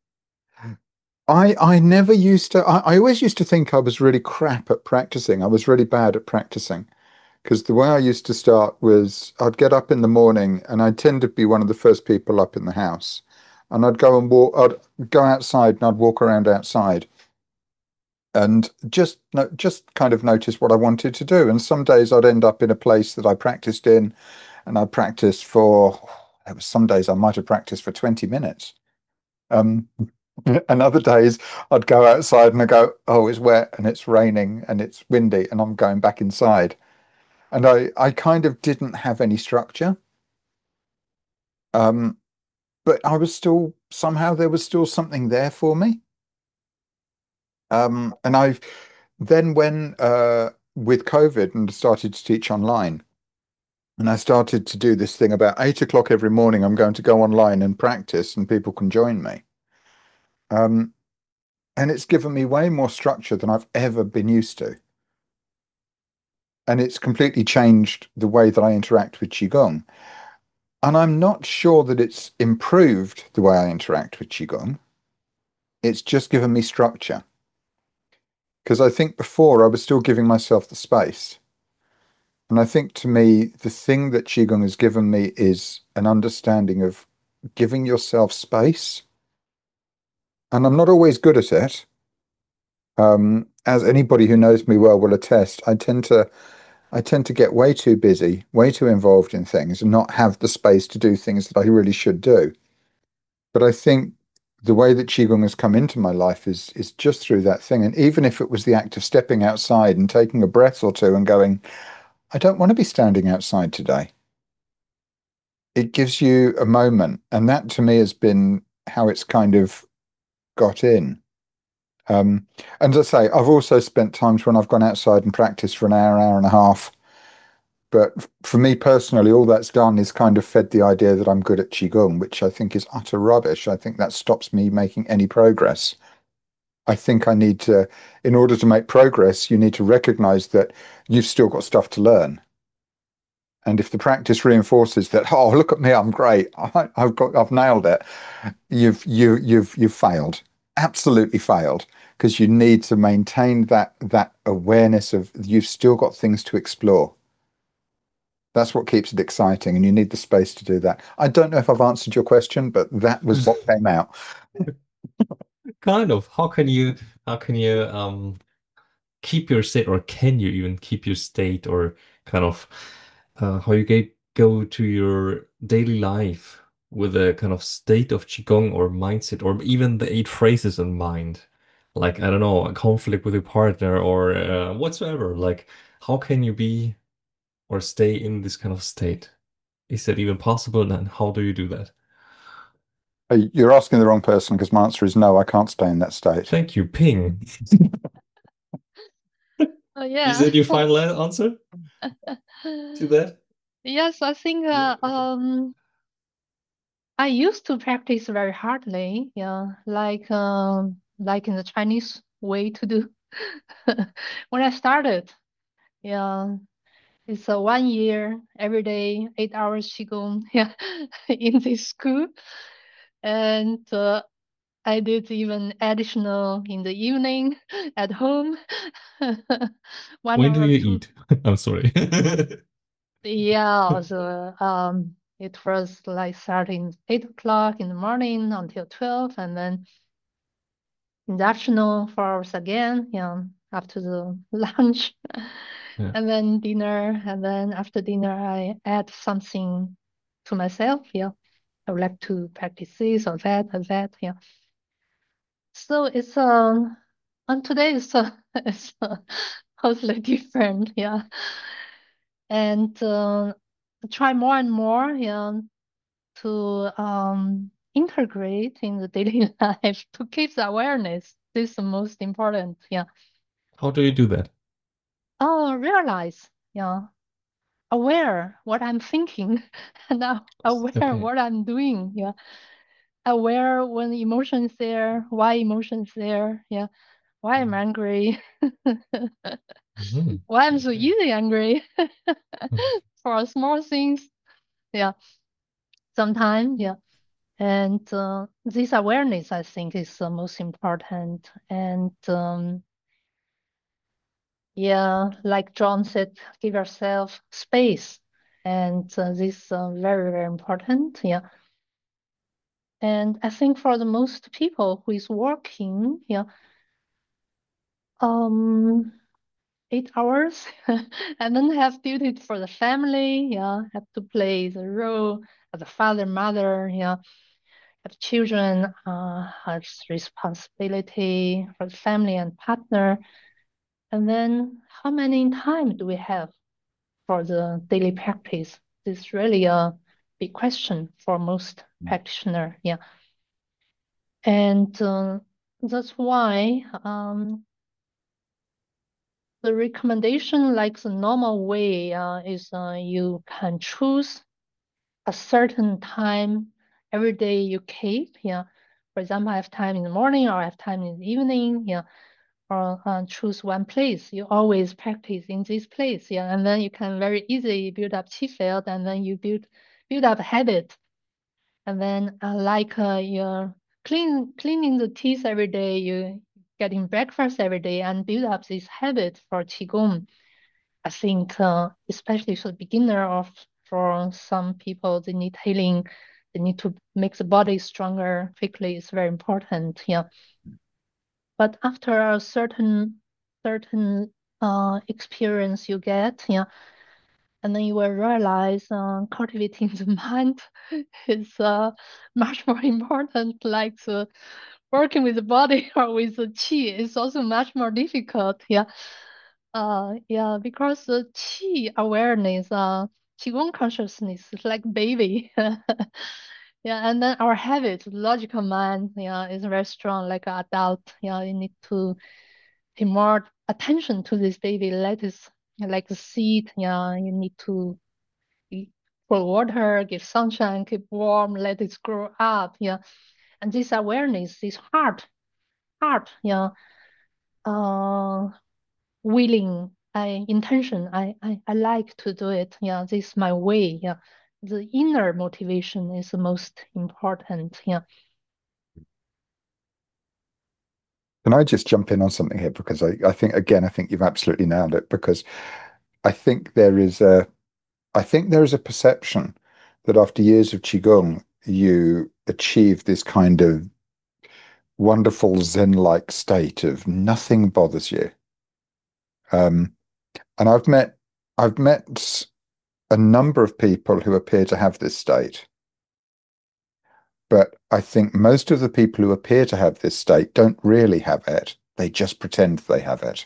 I I never used to I, I always used to think I was really crap at practicing. I was really bad at practicing because the way I used to start was I'd get up in the morning and I'd tend to be one of the first people up in the house. And I'd go and walk, I'd go outside and I'd walk around outside and just no, just kind of notice what I wanted to do. And some days I'd end up in a place that I practiced in, and I'd practice for. There was some days I might have practiced for twenty minutes. Um, and other days I'd go outside and I go, oh, it's wet and it's raining and it's windy, and I'm going back inside. And I I kind of didn't have any structure. Um, but I was still somehow there was still something there for me. Um, and I've then when uh with COVID and started to teach online. And I started to do this thing about eight o'clock every morning. I'm going to go online and practice, and people can join me. Um, and it's given me way more structure than I've ever been used to. And it's completely changed the way that I interact with Qigong. And I'm not sure that it's improved the way I interact with Qigong. It's just given me structure. Because I think before I was still giving myself the space. And I think to me, the thing that Qigong has given me is an understanding of giving yourself space. And I'm not always good at it. Um, as anybody who knows me well will attest, I tend to I tend to get way too busy, way too involved in things, and not have the space to do things that I really should do. But I think the way that Qigong has come into my life is is just through that thing. And even if it was the act of stepping outside and taking a breath or two and going, I don't want to be standing outside today. It gives you a moment. And that to me has been how it's kind of got in. Um, and as I say, I've also spent times when I've gone outside and practiced for an hour, hour and a half. But for me personally, all that's done is kind of fed the idea that I'm good at Qigong, which I think is utter rubbish. I think that stops me making any progress. I think I need to, in order to make progress, you need to recognize that you've still got stuff to learn. And if the practice reinforces that, oh, look at me, I'm great. I, I've got, I've nailed it. You've, you, you've, you've failed, absolutely failed, because you need to maintain that, that awareness of you've still got things to explore. That's what keeps it exciting, and you need the space to do that. I don't know if I've answered your question, but that was what came out. Kind of. How can you how can you um keep your state, or can you even keep your state, or kind of uh, how you get go to your daily life with a kind of state of Qigong or mindset, or even the eight phrases in mind? Like, I don't know, a conflict with your partner or uh, whatsoever. Like, how can you be or stay in this kind of state? Is that even possible? And how do you do that? Uh, You're asking the wrong person because my answer is no, I can't stay in that state. Thank you, Ping. Oh Is yeah. that your final answer to that? Yes, I think Yeah, uh, okay. um I used to practice very hardly, yeah, like um like in the Chinese way to do. When I started, yeah, it's a one year every day, eight hours qigong, yeah, in this school, and uh, I did even additional in the evening at home, one When do or you two. eat? I'm sorry. Yeah, so um, it was like starting eight o'clock in the morning until twelve, and then in the afternoon four hours again, yeah, after the lunch, Yeah. and then dinner, and then after dinner I add something to myself, yeah. I would like to practice this or that or that, yeah. So it's um, and today it's uh, it's uh, totally different, yeah. And uh, try more and more, yeah, to um, integrate in the daily life to keep the awareness. This is the most important. Yeah. How do you do that? Oh, realize. Yeah. Aware what I'm thinking and now aware Okay. what I'm doing. Yeah. Aware when emotion is there, why emotion is there. Yeah. Why I'm Mm. angry. Mhm. Why I'm so Okay. easily angry Mm. for small things. Yeah. Sometimes. Yeah. And uh, this awareness, I think, is the most important. And um, yeah, like John said, give yourself space. And uh, this is uh, very, very important. Yeah. And I think for the most people who is working, yeah, um, eight hours, and then have duty for the family, yeah, have to play the role as a father, mother, yeah, have children, uh, has responsibility for the family and partner. And then how many time do we have for the daily practice? This is really a big question for most practitioner. Yeah. And uh, that's why um, the recommendation, like the normal way, uh, is uh, you can choose a certain time every day you keep. Yeah. For example, I have time in the morning or I have time in the evening. Yeah. Or uh, choose one place. You always practice in this place. Yeah. And then you can very easily build up qi field, and then you build build up habit. And then uh, like uh, you're clean cleaning the teeth every day, you getting breakfast every day, and build up this habit for qigong. I think, uh, especially for beginner or for some people, they need healing. They need to make the body stronger quickly. It's very important. Yeah. But after a certain certain uh experience you get, yeah, and then you will realize uh, cultivating the mind is uh, much more important. Like the working with the body or with the qi is also much more difficult. Yeah, uh, yeah, because the qi awareness, uh, qigong consciousness is like baby. Yeah, and then our habit, logical mind, yeah, is very strong. Like an adult, yeah, you need to pay more attention to this baby. Let it like a seed, yeah, you need to pour water, give sunshine, keep warm, let it grow up. Yeah. And this awareness, this heart, heart, yeah, uh, willing, I intention, I, I, I like to do it. Yeah, this is my way. Yeah. The inner motivation is the most important. Yeah. Can I just jump in on something here? Because I, I think, again, I think you've absolutely nailed it, because I think there is a, I think there is a perception that after years of Qigong, you achieve this kind of wonderful Zen-like state of nothing bothers you. Um, and I've met, I've met a number of people who appear to have this state. But I think most of the people who appear to have this state don't really have it. They just pretend they have it.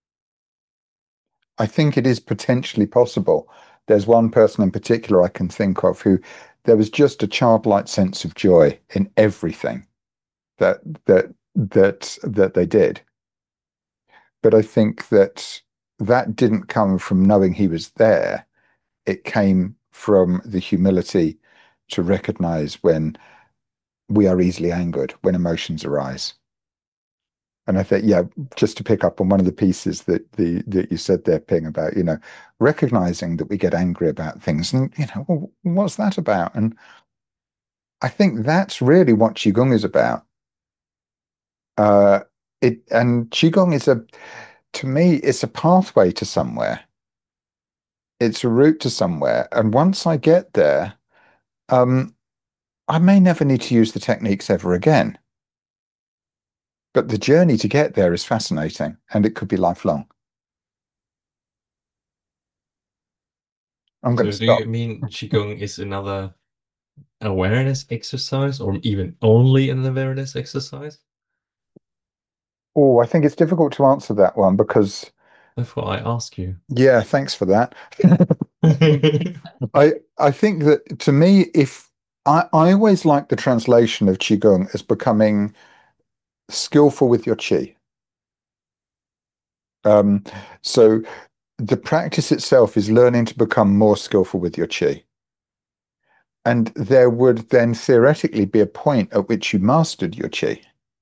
I think it is potentially possible. There's one person in particular I can think of who there was just a childlike sense of joy in everything that that that that they did. But I think that that didn't come from knowing he was there. It came from the humility to recognize when we are easily angered, when emotions arise. And I think, yeah, just to pick up on one of the pieces that the that you said there, Ping, about, you know, recognizing that we get angry about things, and you know, well, what's that about? And I think that's really what Qigong is about. Uh, it and Qigong is a, to me, it's a pathway to somewhere. It's a route to somewhere. And once I get there, um, I may never need to use the techniques ever again. But the journey to get there is fascinating, and it could be lifelong. I'm going So to do stop. you mean Qigong is another awareness exercise, or even only an awareness exercise? Oh, I think it's difficult to answer that one because, Therefore, I ask you. yeah, thanks for that. I I think that to me, if I, I always like the translation of Qigong as becoming skillful with your Qi. Um, so the practice itself is learning to become more skillful with your Qi. And there would then theoretically be a point at which you mastered your Qi.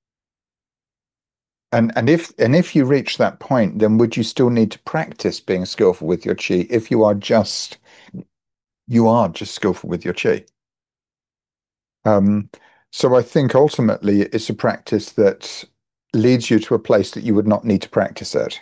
And and if and if you reach that point, then would you still need to practice being skillful with your Qi if you are just you are just skillful with your Qi? Um, so I think ultimately it's a practice that leads you to a place that you would not need to practice at.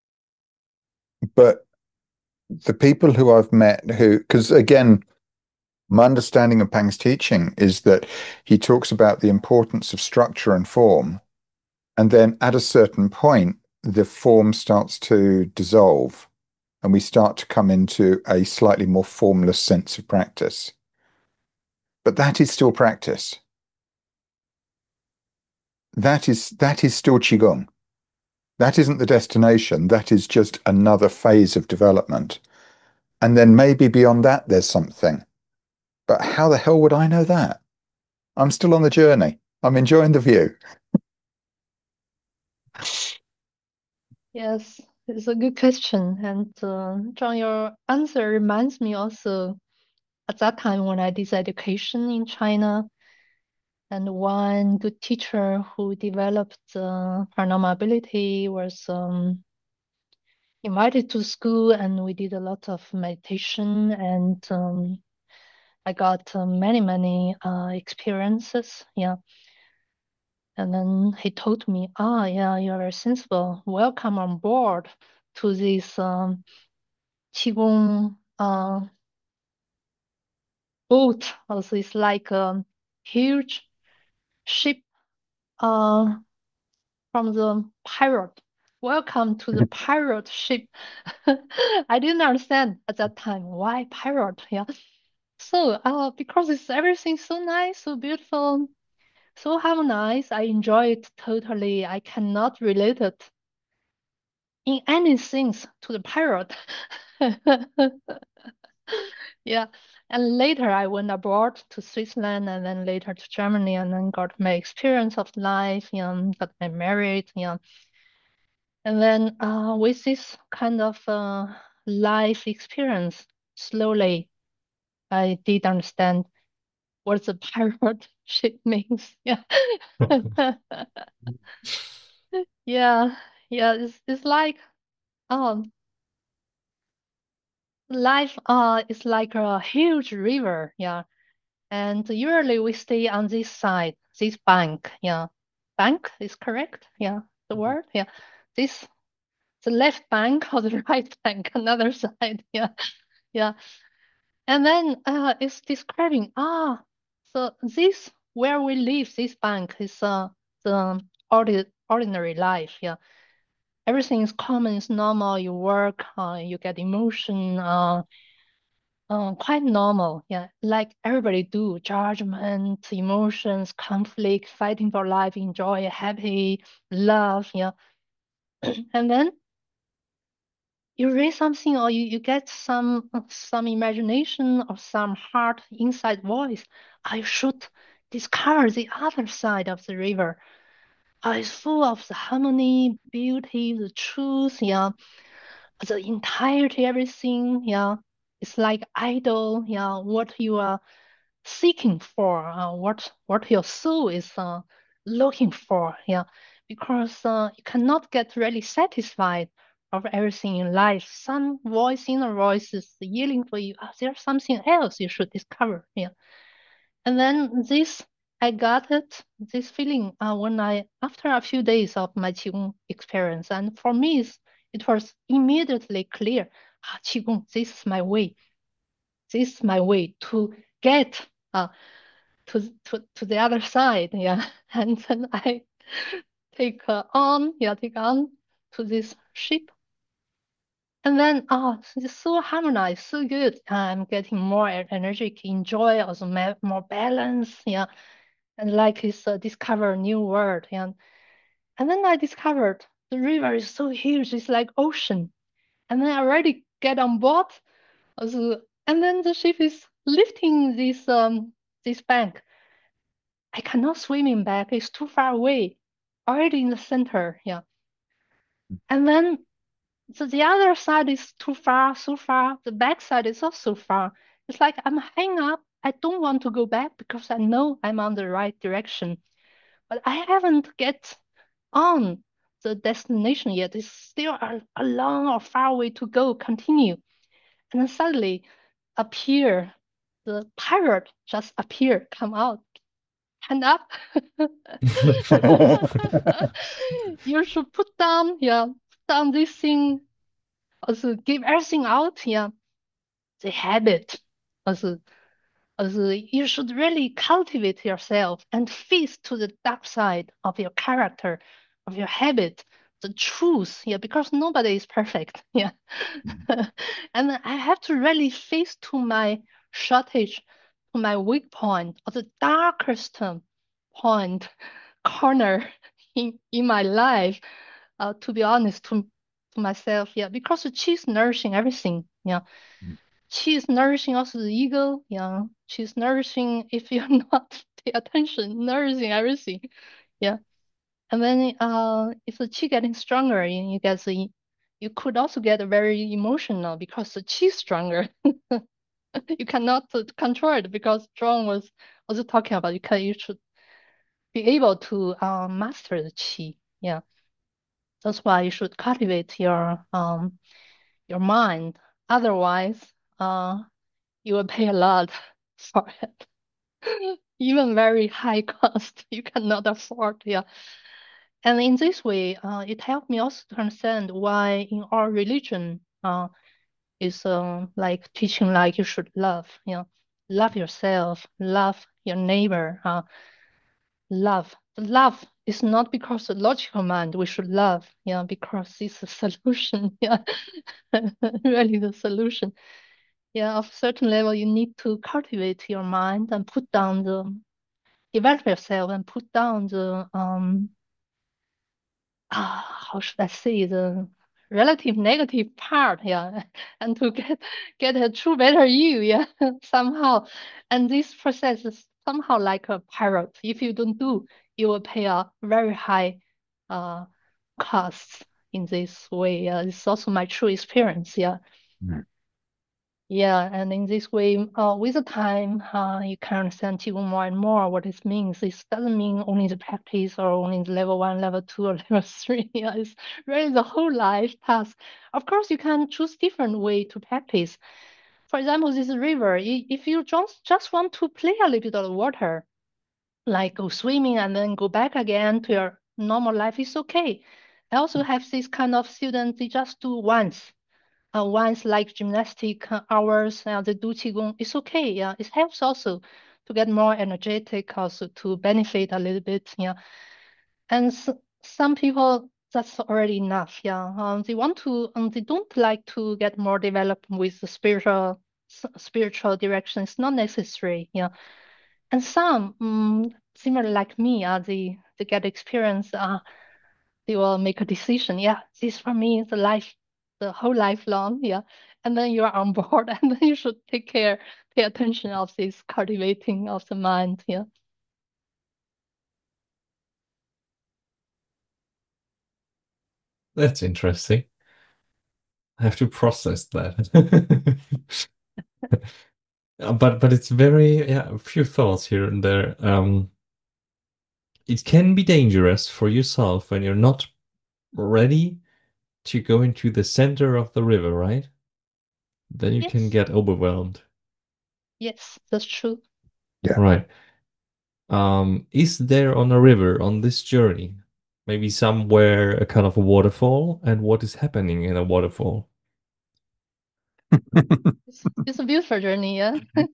But the people who I've met who, because again, my understanding of Pang's teaching is that he talks about the importance of structure and form. And then at a certain point, the form starts to dissolve and we start to come into a slightly more formless sense of practice. But that is still practice. That is that is still Qigong. That isn't the destination. That is just another phase of development. And then maybe beyond that, there's something. But how the hell would I know that? I'm still on the journey. I'm enjoying the view. Yes, It's a good question. And uh, John, your answer reminds me also at that time when I did education in China, and one good teacher who developed uh, paranormal ability was um, invited to school, and we did a lot of meditation, and um, I got uh, many, many uh, experiences. Yeah. And then he told me, ah, yeah, you're very sensible. Welcome on board to this um, Qigong uh, boat. Also, it's like a huge ship uh, from the pirate. Welcome to the pirate ship. I didn't understand at that time why pirate. Yeah. So, uh, because it's everything so nice, so beautiful, so harmonized, I enjoy it totally. I cannot relate it in anything to the pirate. Yeah. And later I went abroad to Switzerland and then later to Germany and then got my experience of life, you know, got my married, you know. And then uh, with this kind of uh, life experience, slowly I did understand what the pirate ship means. Yeah. Yeah. Yeah. It's, it's like um life uh is like a huge river. Yeah. And usually we stay on this side, this bank. Yeah. Bank is correct. Yeah. The word. Yeah. This the left bank or the right bank, another side. Yeah. Yeah. And then uh, it's describing, ah, so this where we live, this bank is uh, the ordi ordinary life. Yeah, everything is common, it's normal. You work, uh, you get emotion, uh, uh, quite normal. Yeah, like everybody do, judgment, emotions, conflict, fighting for life, enjoy, happy, love. Yeah, and then you read something or you, you get some some imagination or some heart inside voice. I should discover the other side of the river. Uh, it's full of the harmony, beauty, the truth, yeah, the entirety, everything, yeah. It's like idol, yeah, what you are seeking for, uh, what what your soul is uh, looking for, yeah, because uh, you cannot get really satisfied of everything in life. Some voice, inner voice is yelling for you. Oh, there's something else you should discover, yeah. And then this, I got it, this feeling uh, when I after a few days of my qigong experience, and for me, it's, it was immediately clear. Ah, qigong, this is my way. This is my way to get uh, to to to the other side, yeah. And then I take uh, on, yeah, take on to this ship, and then oh, it's so harmonized, so good. I'm getting more e- energetic, enjoy, also ma- more balance, yeah. And like it's uh, discover a new world, yeah. And then I discovered the river is so huge, it's like ocean. And then I already get on board, also, and then the ship is lifting this um this bank. I cannot swim in back. It's too far away. Already in the center, yeah. And then so the other side is too far, so far. The back side is also far. It's like I'm hanging up. I don't want to go back because I know I'm on the right direction. But I haven't get on the destination yet. It's still a, a long or far way to go, continue. And then suddenly appear, the pirate just appear, come out. Hand up. You should put down, yeah, put down this thing, also give everything out, yeah. The habit, also, also you should really cultivate yourself and face to the dark side of your character, of your habit, the truth, yeah, because nobody is perfect, yeah. And I have to really face to my shortage, to my weak point, or the darkest um, point, corner in, in my life, uh, to be honest to, to myself, yeah, because she's nourishing everything, yeah. She's nourishing also the ego, yeah. She's nourishing, if you're not pay attention, nourishing everything, yeah. And then uh, if the chi getting stronger, you, you get the you could also get very emotional because the qi is stronger. You cannot uh, control it because John was also talking about you can you should be able to uh, master the qi. Yeah, that's why you should cultivate your um your mind. Otherwise, uh, you will pay a lot for it. Even very high cost, you cannot afford. Yeah. And in this way, uh, it helped me also to understand why in our religion, uh, is uh, like teaching like you should love, you know, love yourself, love your neighbor, uh, love. The love is not because the logical mind we should love, you know, because it's a solution, yeah, really the solution. Yeah, of certain level, you need to cultivate your mind and put down the, develop yourself and put down the um ah, how should I say, the relative negative part, yeah, and to get get a true better you, yeah, somehow. And this process is somehow like a pirate. If you don't do, you will pay a very high uh cost in this way. Yeah, it's also my true experience, yeah. Mm. Yeah, and in this way, uh, with the time, uh, you can understand Qigong more and more what it means. This doesn't mean only the practice or only the level one, level two, or level three. Yeah, it's really the whole life task. Of course, you can choose different way to practice. For example, this river, i- if you just just want to play a little bit of water, like go swimming and then go back again to your normal life, it's okay. I also have this kind of students, they just do once uh, once like gymnastic uh, hours, uh, they do qigong. It's okay. Yeah, it helps also to get more energetic, also to benefit a little bit. Yeah, and s some people that's already enough. Yeah, um, they want to, um, they don't like to get more developed with the spiritual s- spiritual direction. It's not necessary. Yeah, and some um, similar like me, uh, they they get experience. Uh, they will make a decision. Yeah, this for me is the life, the whole life long. Yeah, and then you are on board, and then you should take care, pay attention of this cultivating of the mind. Yeah. That's interesting. I have to process that. Uh, But but it's very, yeah, a few thoughts here and there. Um, it can be dangerous for yourself when you're not ready to go into the center of the river, right? Then you can Yes. get overwhelmed. Yes, that's true. Yeah. Right. Um, is there on a river on this journey, maybe somewhere a kind of a waterfall, and what is happening in a waterfall? It's, it's a beautiful journey. Yeah.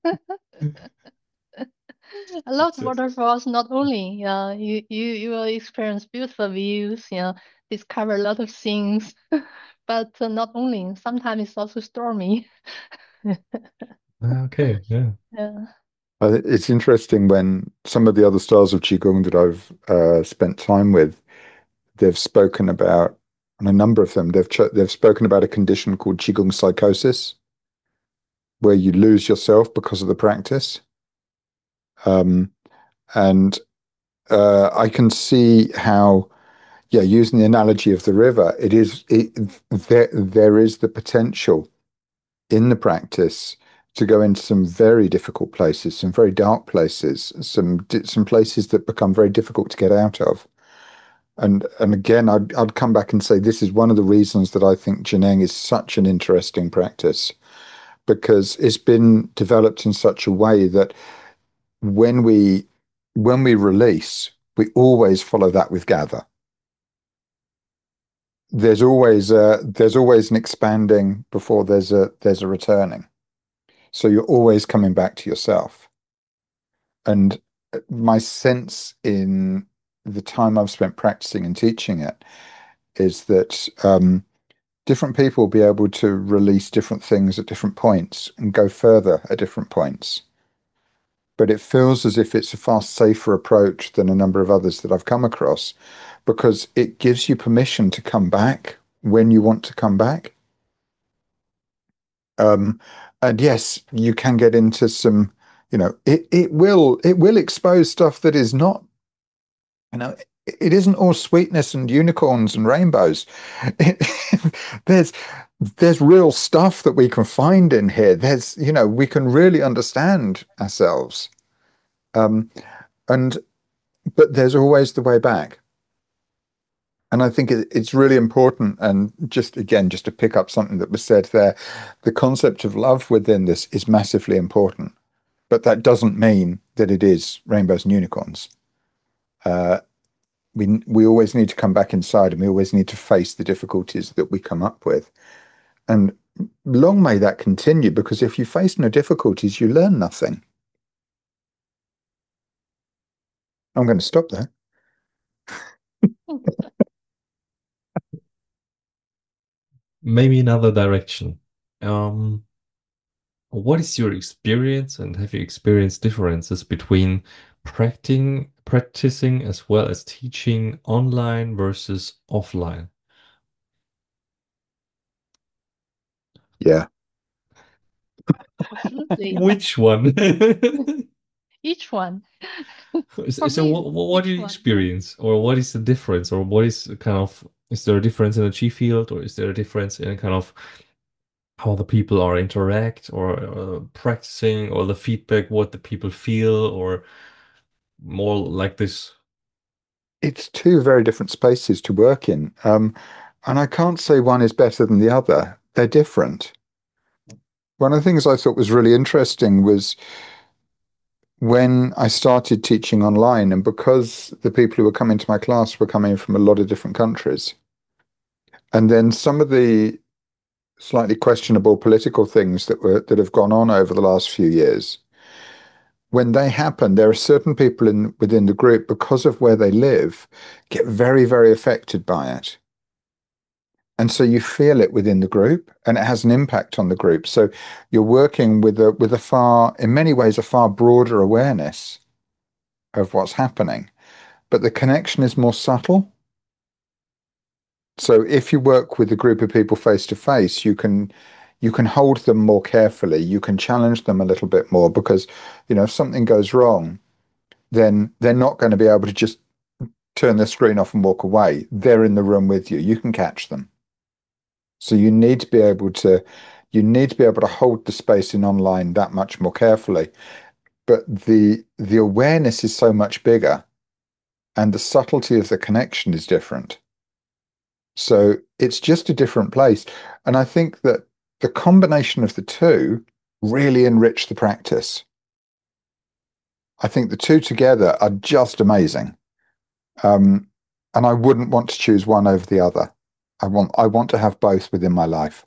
A lot of It's- waterfalls. Not only yeah, you you you will experience beautiful views. Yeah, discover a lot of things. But uh, not only. Sometimes it's also stormy. Okay, yeah. Yeah. I thi- It's interesting when some of the other styles of Qigong that I've uh, spent time with, they've spoken about, on a number of them, they've ch they've spoken about a condition called Qigong psychosis, where you lose yourself because of the practice. Um, and uh, I can see how, yeah, using the analogy of the river, it is it, there there is the potential in the practice to go into some very difficult places, some very dark places, some some places that become very difficult to get out of. And and again, I'd I'd come back and say this is one of the reasons that I think Jineng is such an interesting practice, because it's been developed in such a way that when we when we release, we always follow that with gather. There's always a, there's always an expanding before there's a there's a returning. So you're always coming back to yourself. And my sense in the time I've spent practicing and teaching it is that um, different people will be able to release different things at different points and go further at different points. But it feels as if it's a far safer approach than a number of others that I've come across, because it gives you permission to come back when you want to come back. Um, and yes, you can get into some, you know, it, it will it will expose stuff that is not, you know, it isn't all sweetness and unicorns and rainbows. It, there's there's real stuff that we can find in here. There's, you know, we can really understand ourselves. Um, and but there's always the way back. And I think it, it's really important. And just again, just to pick up something that was said there, the concept of love within this is massively important. But that doesn't mean that it is rainbows and unicorns. Uh, we we always need to come back inside, and we always need to face the difficulties that we come up with. And long may that continue, because if you face no difficulties, you learn nothing. I'm going to stop there. Maybe another direction. Um, what is your experience, and have you experienced differences between practicing, practicing as well as teaching online versus offline? Yeah. Absolutely. Which one? Each one. So, For so me, what, what do each you one. experience, or what is the difference, or what is kind of, is there a difference in the G field, or is there a difference in kind of how the people are interact, or uh, practicing, or the feedback, what the people feel, or more like this? It's two very different spaces to work in. Um, and I can't say one is better than the other. They're different. One of the things I thought was really interesting was when I started teaching online, and because the people who were coming to my class were coming from a lot of different countries, and then some of the slightly questionable political things that were that have gone on over the last few years, when they happen, there are certain people in within the group, because of where they live, get very, very affected by it. And so you feel it within the group, and it has an impact on the group. So you're working with a with a far, in many ways, a far broader awareness of what's happening, but the connection is more subtle. So if you work with a group of people face to face, you can you can hold them more carefully. You can challenge them a little bit more, because, you know, if something goes wrong, then they're not going to be able to just turn their screen off and walk away. They're in the room with you. You can catch them. So you need to be able to you need to be able to hold the space in online that much more carefully. But the the awareness is so much bigger, and the subtlety of the connection is different. So it's just a different place. And I think that the combination of the two really enrich the practice. I think the two together are just amazing. Um, and I wouldn't want to choose one over the other. I want I want to have both within my life.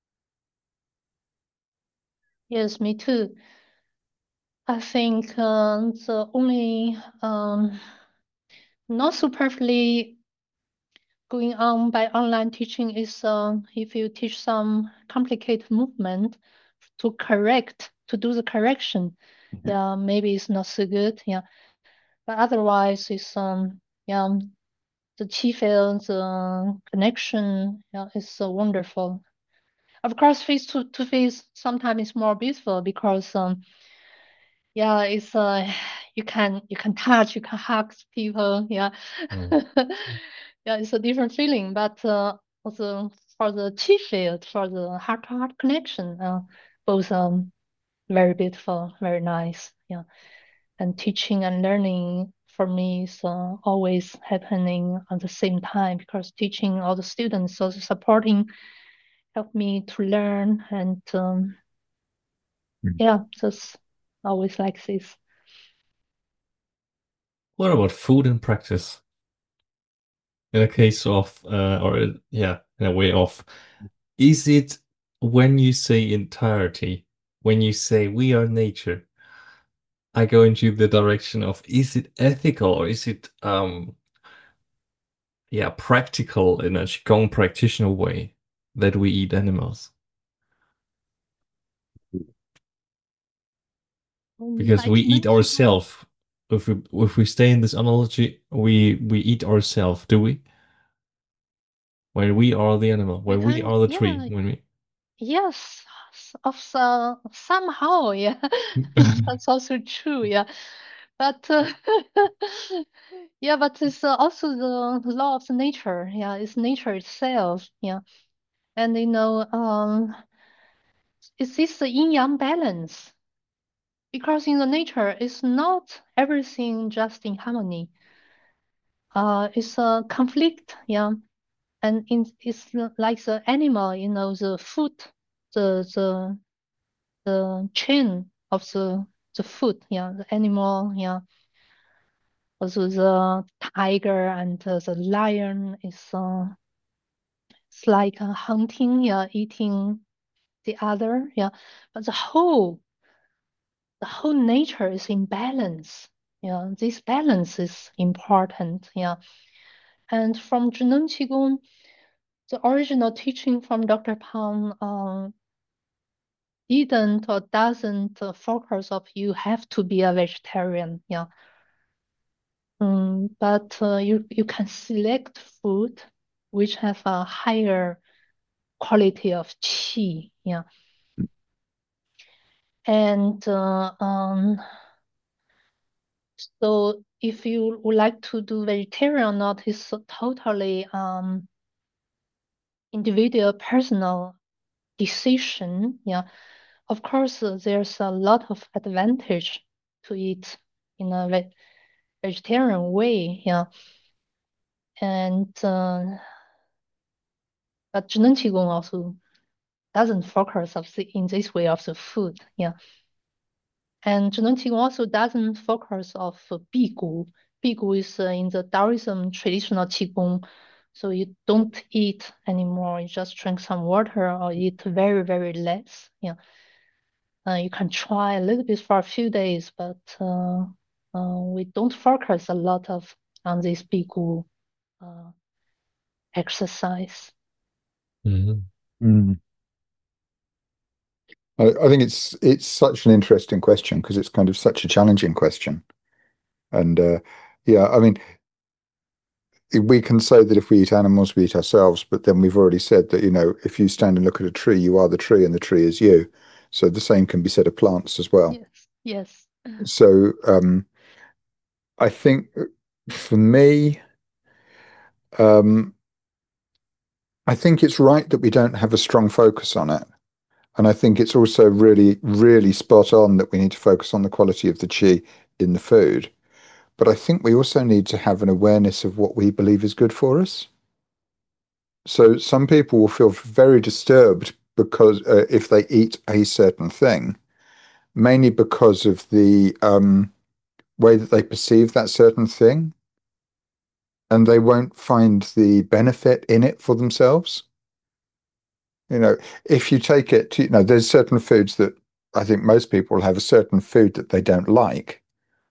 Yes, me too. I think uh, the only um, not so perfectly going on by online teaching is uh, if you teach some complicated movement to correct, to do the correction. Mhm. Yeah, maybe it's not so good. Yeah, but otherwise it's um yeah the chi field, the connection, yeah, is uh, wonderful. Of course, face to, to face sometimes it's more beautiful because um yeah, it's uh you can you can touch, you can hug people, yeah. Mm. Yeah, it's a different feeling, but uh also for the chi field, for the heart to heart connection, uh both um very beautiful, very nice, yeah. And teaching and learning for me is uh, always happening at the same time, because teaching all the students, also supporting, help me to learn, and um, Mm. yeah, just always like this. What about food and practice? In a case of, uh, or yeah, in a way of, is it when you say entirety, when you say we are nature, I go into the direction of, is it ethical, or is it um yeah, practical in a Qigong practitioner way that we eat animals? Um, Because Like we you eat mentioned, ourselves. If we if we stay in this analogy, we we eat ourselves, do we? When we are the animal, we when we can, are the tree, yeah, when we yes, s- of uh, somehow, yeah, that's also true, yeah. but uh, yeah, but it's uh, also the law of the nature. Yeah, it's nature itself. Yeah, and you know, um, it's this yin yang balance because in the nature, it's not everything just in harmony. Uh, it's a conflict. Yeah, and in, it's like the animal. You know, the food, the the the chain of the the food. Yeah, the animal. Yeah. Also the tiger and uh, the lion is uh, it's like uh, hunting, yeah, eating the other, yeah. But the whole the whole nature is in balance. Yeah, this balance is important. Yeah, and from Zhineng Qigong, the original teaching from Doctor Pang um, didn't or doesn't uh, focus of you have to be a vegetarian. Yeah. Um, but uh, you you can select food which have a higher quality of qi, yeah. And uh, um, so if you would like to do vegetarian or not is totally um individual personal decision, yeah. Of course, uh, there's a lot of advantage to eat in a ve vegetarian way, yeah. And uh, but Zhineng Qigong also doesn't focus of the, in this way of the food, yeah. And Zhineng Qigong also doesn't focus of uh, Bigu. Bigu is uh, in the Taoism traditional Qigong, so you don't eat anymore. You just drink some water or eat very very less. Yeah, uh, you can try a little bit for a few days, but uh, uh, we don't focus a lot of on this Bigu uh, exercise. Mhm. Mm. I, I think it's it's such an interesting question because it's kind of such a challenging question. And uh, yeah, I mean, we can say that if we eat animals, we eat ourselves, but then we've already said that, you know, if you stand and look at a tree, you are the tree and the tree is you. So the same can be said of plants as well. Yes, yes. So um, I think for me, um, I think it's right that we don't have a strong focus on it. And I think it's also really, really spot on that we need to focus on the quality of the qi in the food. But I think we also need to have an awareness of what we believe is good for us. So some people will feel very disturbed because uh, if they eat a certain thing, mainly because of the um, way that they perceive that certain thing, and they won't find the benefit in it for themselves. You know, if you take it to, you know, there's certain foods that I think most people have a certain food that they don't like.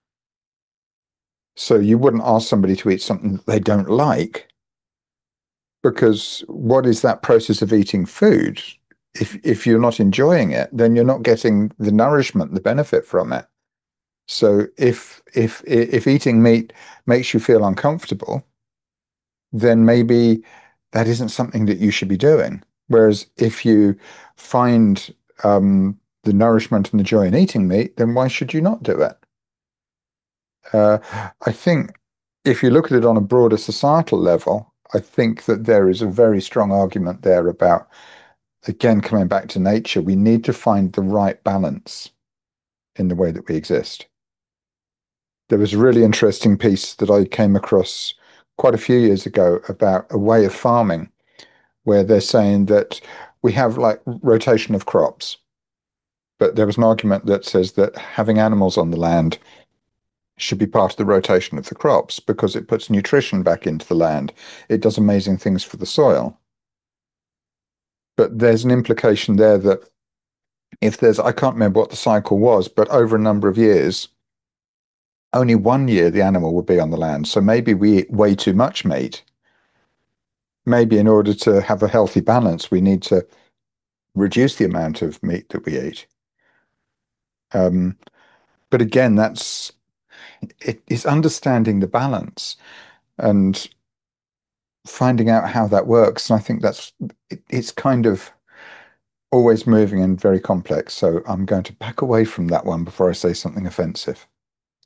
So you wouldn't ask somebody to eat something that they don't like, because what is that process of eating food? If if you're not enjoying it, then you're not getting the nourishment, the benefit from it. So if if if eating meat makes you feel uncomfortable, then maybe that isn't something that you should be doing. Whereas if you find um, the nourishment and the joy in eating meat, then why should you not do it? Uh, I think if you look at it on a broader societal level, I think that there is a very strong argument there about, again, coming back to nature, we need to find the right balance in the way that we exist. There was a really interesting piece that I came across quite a few years ago about a way of farming where they're saying that we have like rotation of crops, but there was an argument that says that having animals on the land should be part of the rotation of the crops because it puts nutrition back into the land. It does amazing things for the soil. But there's an implication there that if there's, I can't remember what the cycle was, but over a number of years, only one year the animal would be on the land. So maybe we eat way too much meat. Maybe in order to have a healthy balance, we need to reduce the amount of meat that we eat. Um, but again, that's it is understanding the balance and finding out how that works. And I think that's it, it's kind of always moving and very complex. So I'm going to back away from that one before I say something offensive.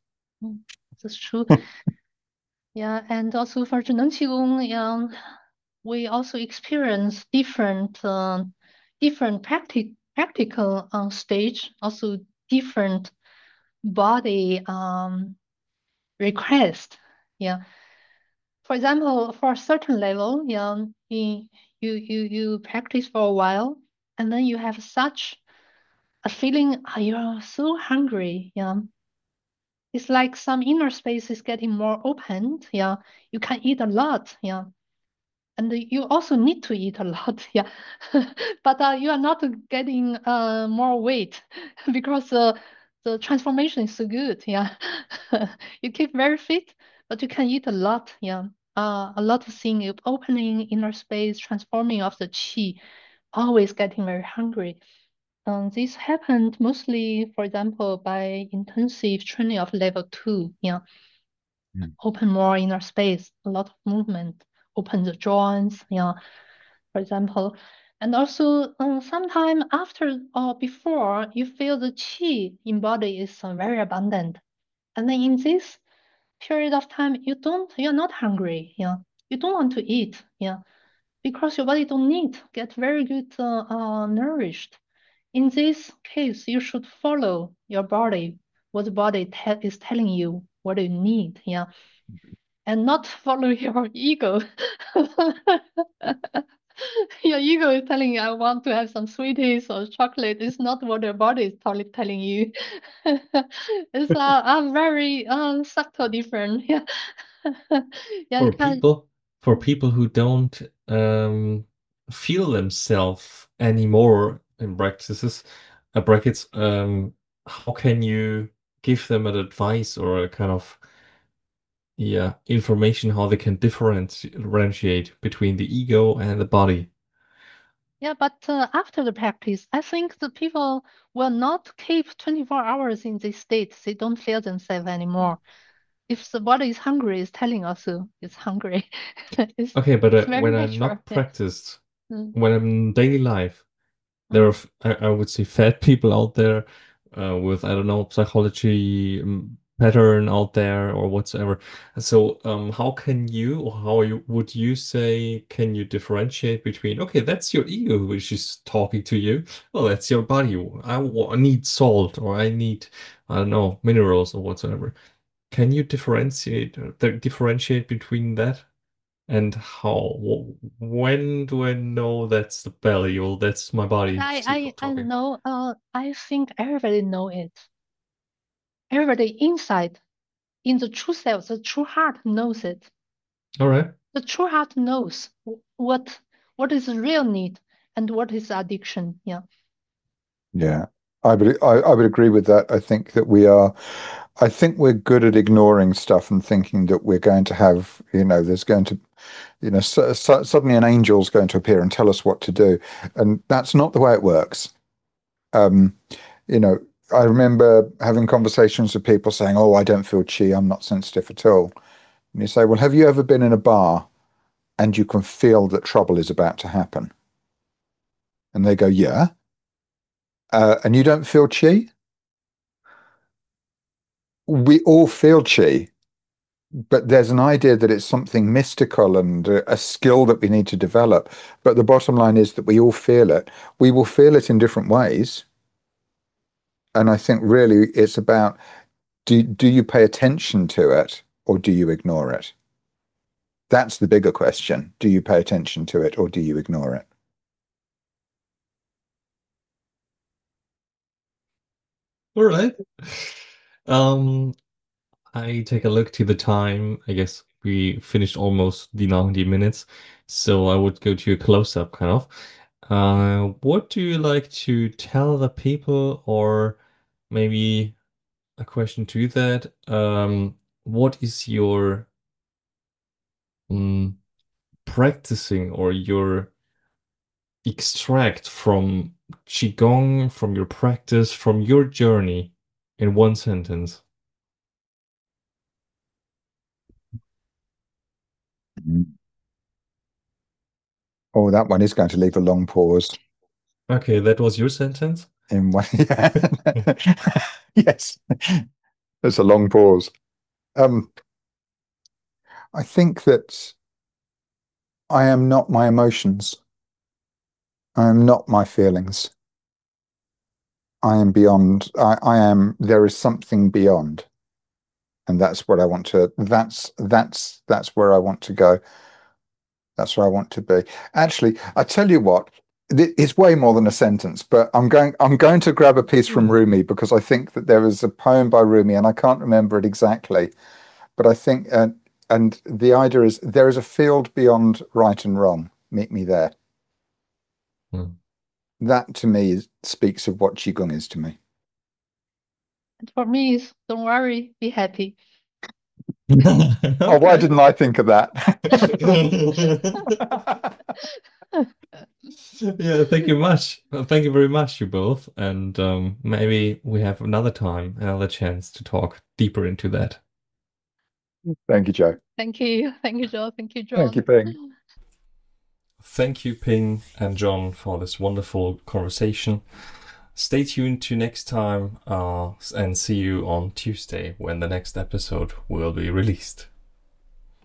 Mm, that's true. Yeah, and also for Zheneng Qigong, um, we also experience different uh, different practic practical uh, stage, also different body um, request. Yeah. For example, for a certain level, yeah, you you you you practice for a while, and then you have such a feeling, ah, you're so hungry. Yeah. It's like some inner space is getting more opened. Yeah. You can eat a lot. Yeah. And you also need to eat a lot. Yeah. But uh, you are not getting uh, more weight because uh, the transformation is so good. Yeah. You keep very fit, but you can eat a lot. Yeah. Uh, a lot of things, opening inner space, transforming of the qi, always getting very hungry. Um, this happened mostly, for example, by intensive training of level two. Yeah, Mm. open more inner space, a lot of movement, open the joints. Yeah, for example, and also um, sometime after or before you feel the qi in body is uh, very abundant, and then in this period of time you don't, you're not hungry. Yeah, you don't want to eat. Yeah, because your body don't need get very good uh, uh, nourished. In this case, you should follow your body, what the body te- is telling you, what you need, yeah, and not follow your ego. Your ego is telling you, I want to have some sweeties or chocolate. It's not what your body is totally telling you. It's a, a very uh, subtle difference. Yeah, yeah, you For can. people, for people who don't um, feel themselves anymore in practices, uh, brackets, um, how can you give them an advice or a kind of yeah information how they can differenti- differentiate between the ego and the body? Yeah, but uh, after the practice, I think the people will not keep twenty-four hours in this state. They don't feel themselves anymore. If the body is hungry, it's telling us uh, it's hungry. It's Okay, but it's uh, very when I'm natural. not Yeah. practiced, Mm, when I'm in daily life, there are, mm. f- I, I would say, fat people out there uh, with, I don't know, psychology um, pattern out there or whatsoever. So, um, how can you, or how you would you say, can you differentiate between, okay, that's your ego which is talking to you. Well, that's your body. I, wa- I need salt or I need, I don't know, minerals or whatsoever. Can you differentiate uh, the- differentiate between that? And how? Wh- When do I know that's the belly or that's my But body I, still I, I talking? know. Uh, I think everybody know it. Everybody inside, in the true self, the true heart knows it. All right. The true heart knows wh- what what is the real need and what is addiction. Yeah. Yeah, I would I, I would agree with that. I think that we are I think we're good at ignoring stuff and thinking that we're going to have, you know, there's going to, you know, so, so, suddenly an angel's going to appear and tell us what to do. And that's not the way it works. Um, you know, I remember having conversations with people saying, "Oh, I don't feel chi, I'm not sensitive at all." And you say, "Well, have you ever been in a bar and you can feel that trouble is about to happen?" And they go, "Yeah." Uh, and you don't feel chi? We all feel chi, but there's an idea that it's something mystical and a, a skill that we need to develop. But the bottom line is that we all feel it. We will feel it in different ways. And I think really it's about do, do you pay attention to it or do you ignore it? That's the bigger question. Do you pay attention to it or do you ignore it? All right. Um, I take a look to the time. I guess we finished almost the ninety minutes, so I would go to a close-up kind of. Uh, what do you like to tell the people, or maybe a question to that? Um, what is your mm, practicing or your extract from Qigong, from your practice, from your journey in one sentence? Mm. Oh, that one is going to leave a long pause Okay, that was your sentence? in one. Yeah. Yes. It's a long pause. Um, I think that I am not my emotions. I am not my feelings. I am beyond. I, I am. There is something beyond, and that's what I want to. That's that's that's where I want to go. That's where I want to be. Actually, I tell you what, it's way more than a sentence, but I'm going I'm going to grab a piece from Rumi because I think that there is a poem by Rumi and I can't remember it exactly, but I think uh, and the idea is there is a field beyond right and wrong. Meet me there. Hmm. That to me is, speaks of what Qigong is to me. And for me, it's don't worry, be happy. Oh, why didn't I think of that? Yeah, thank you much. Well, thank you very much, you both. And um, maybe we have another time, another chance to talk deeper into that. Thank you, Joe. Thank you. Thank you, Joe. Thank you, John. Thank you, Ping. Thank you, Ping and John, for this wonderful conversation. Stay tuned to next time uh, and see you on Tuesday when the next episode will be released.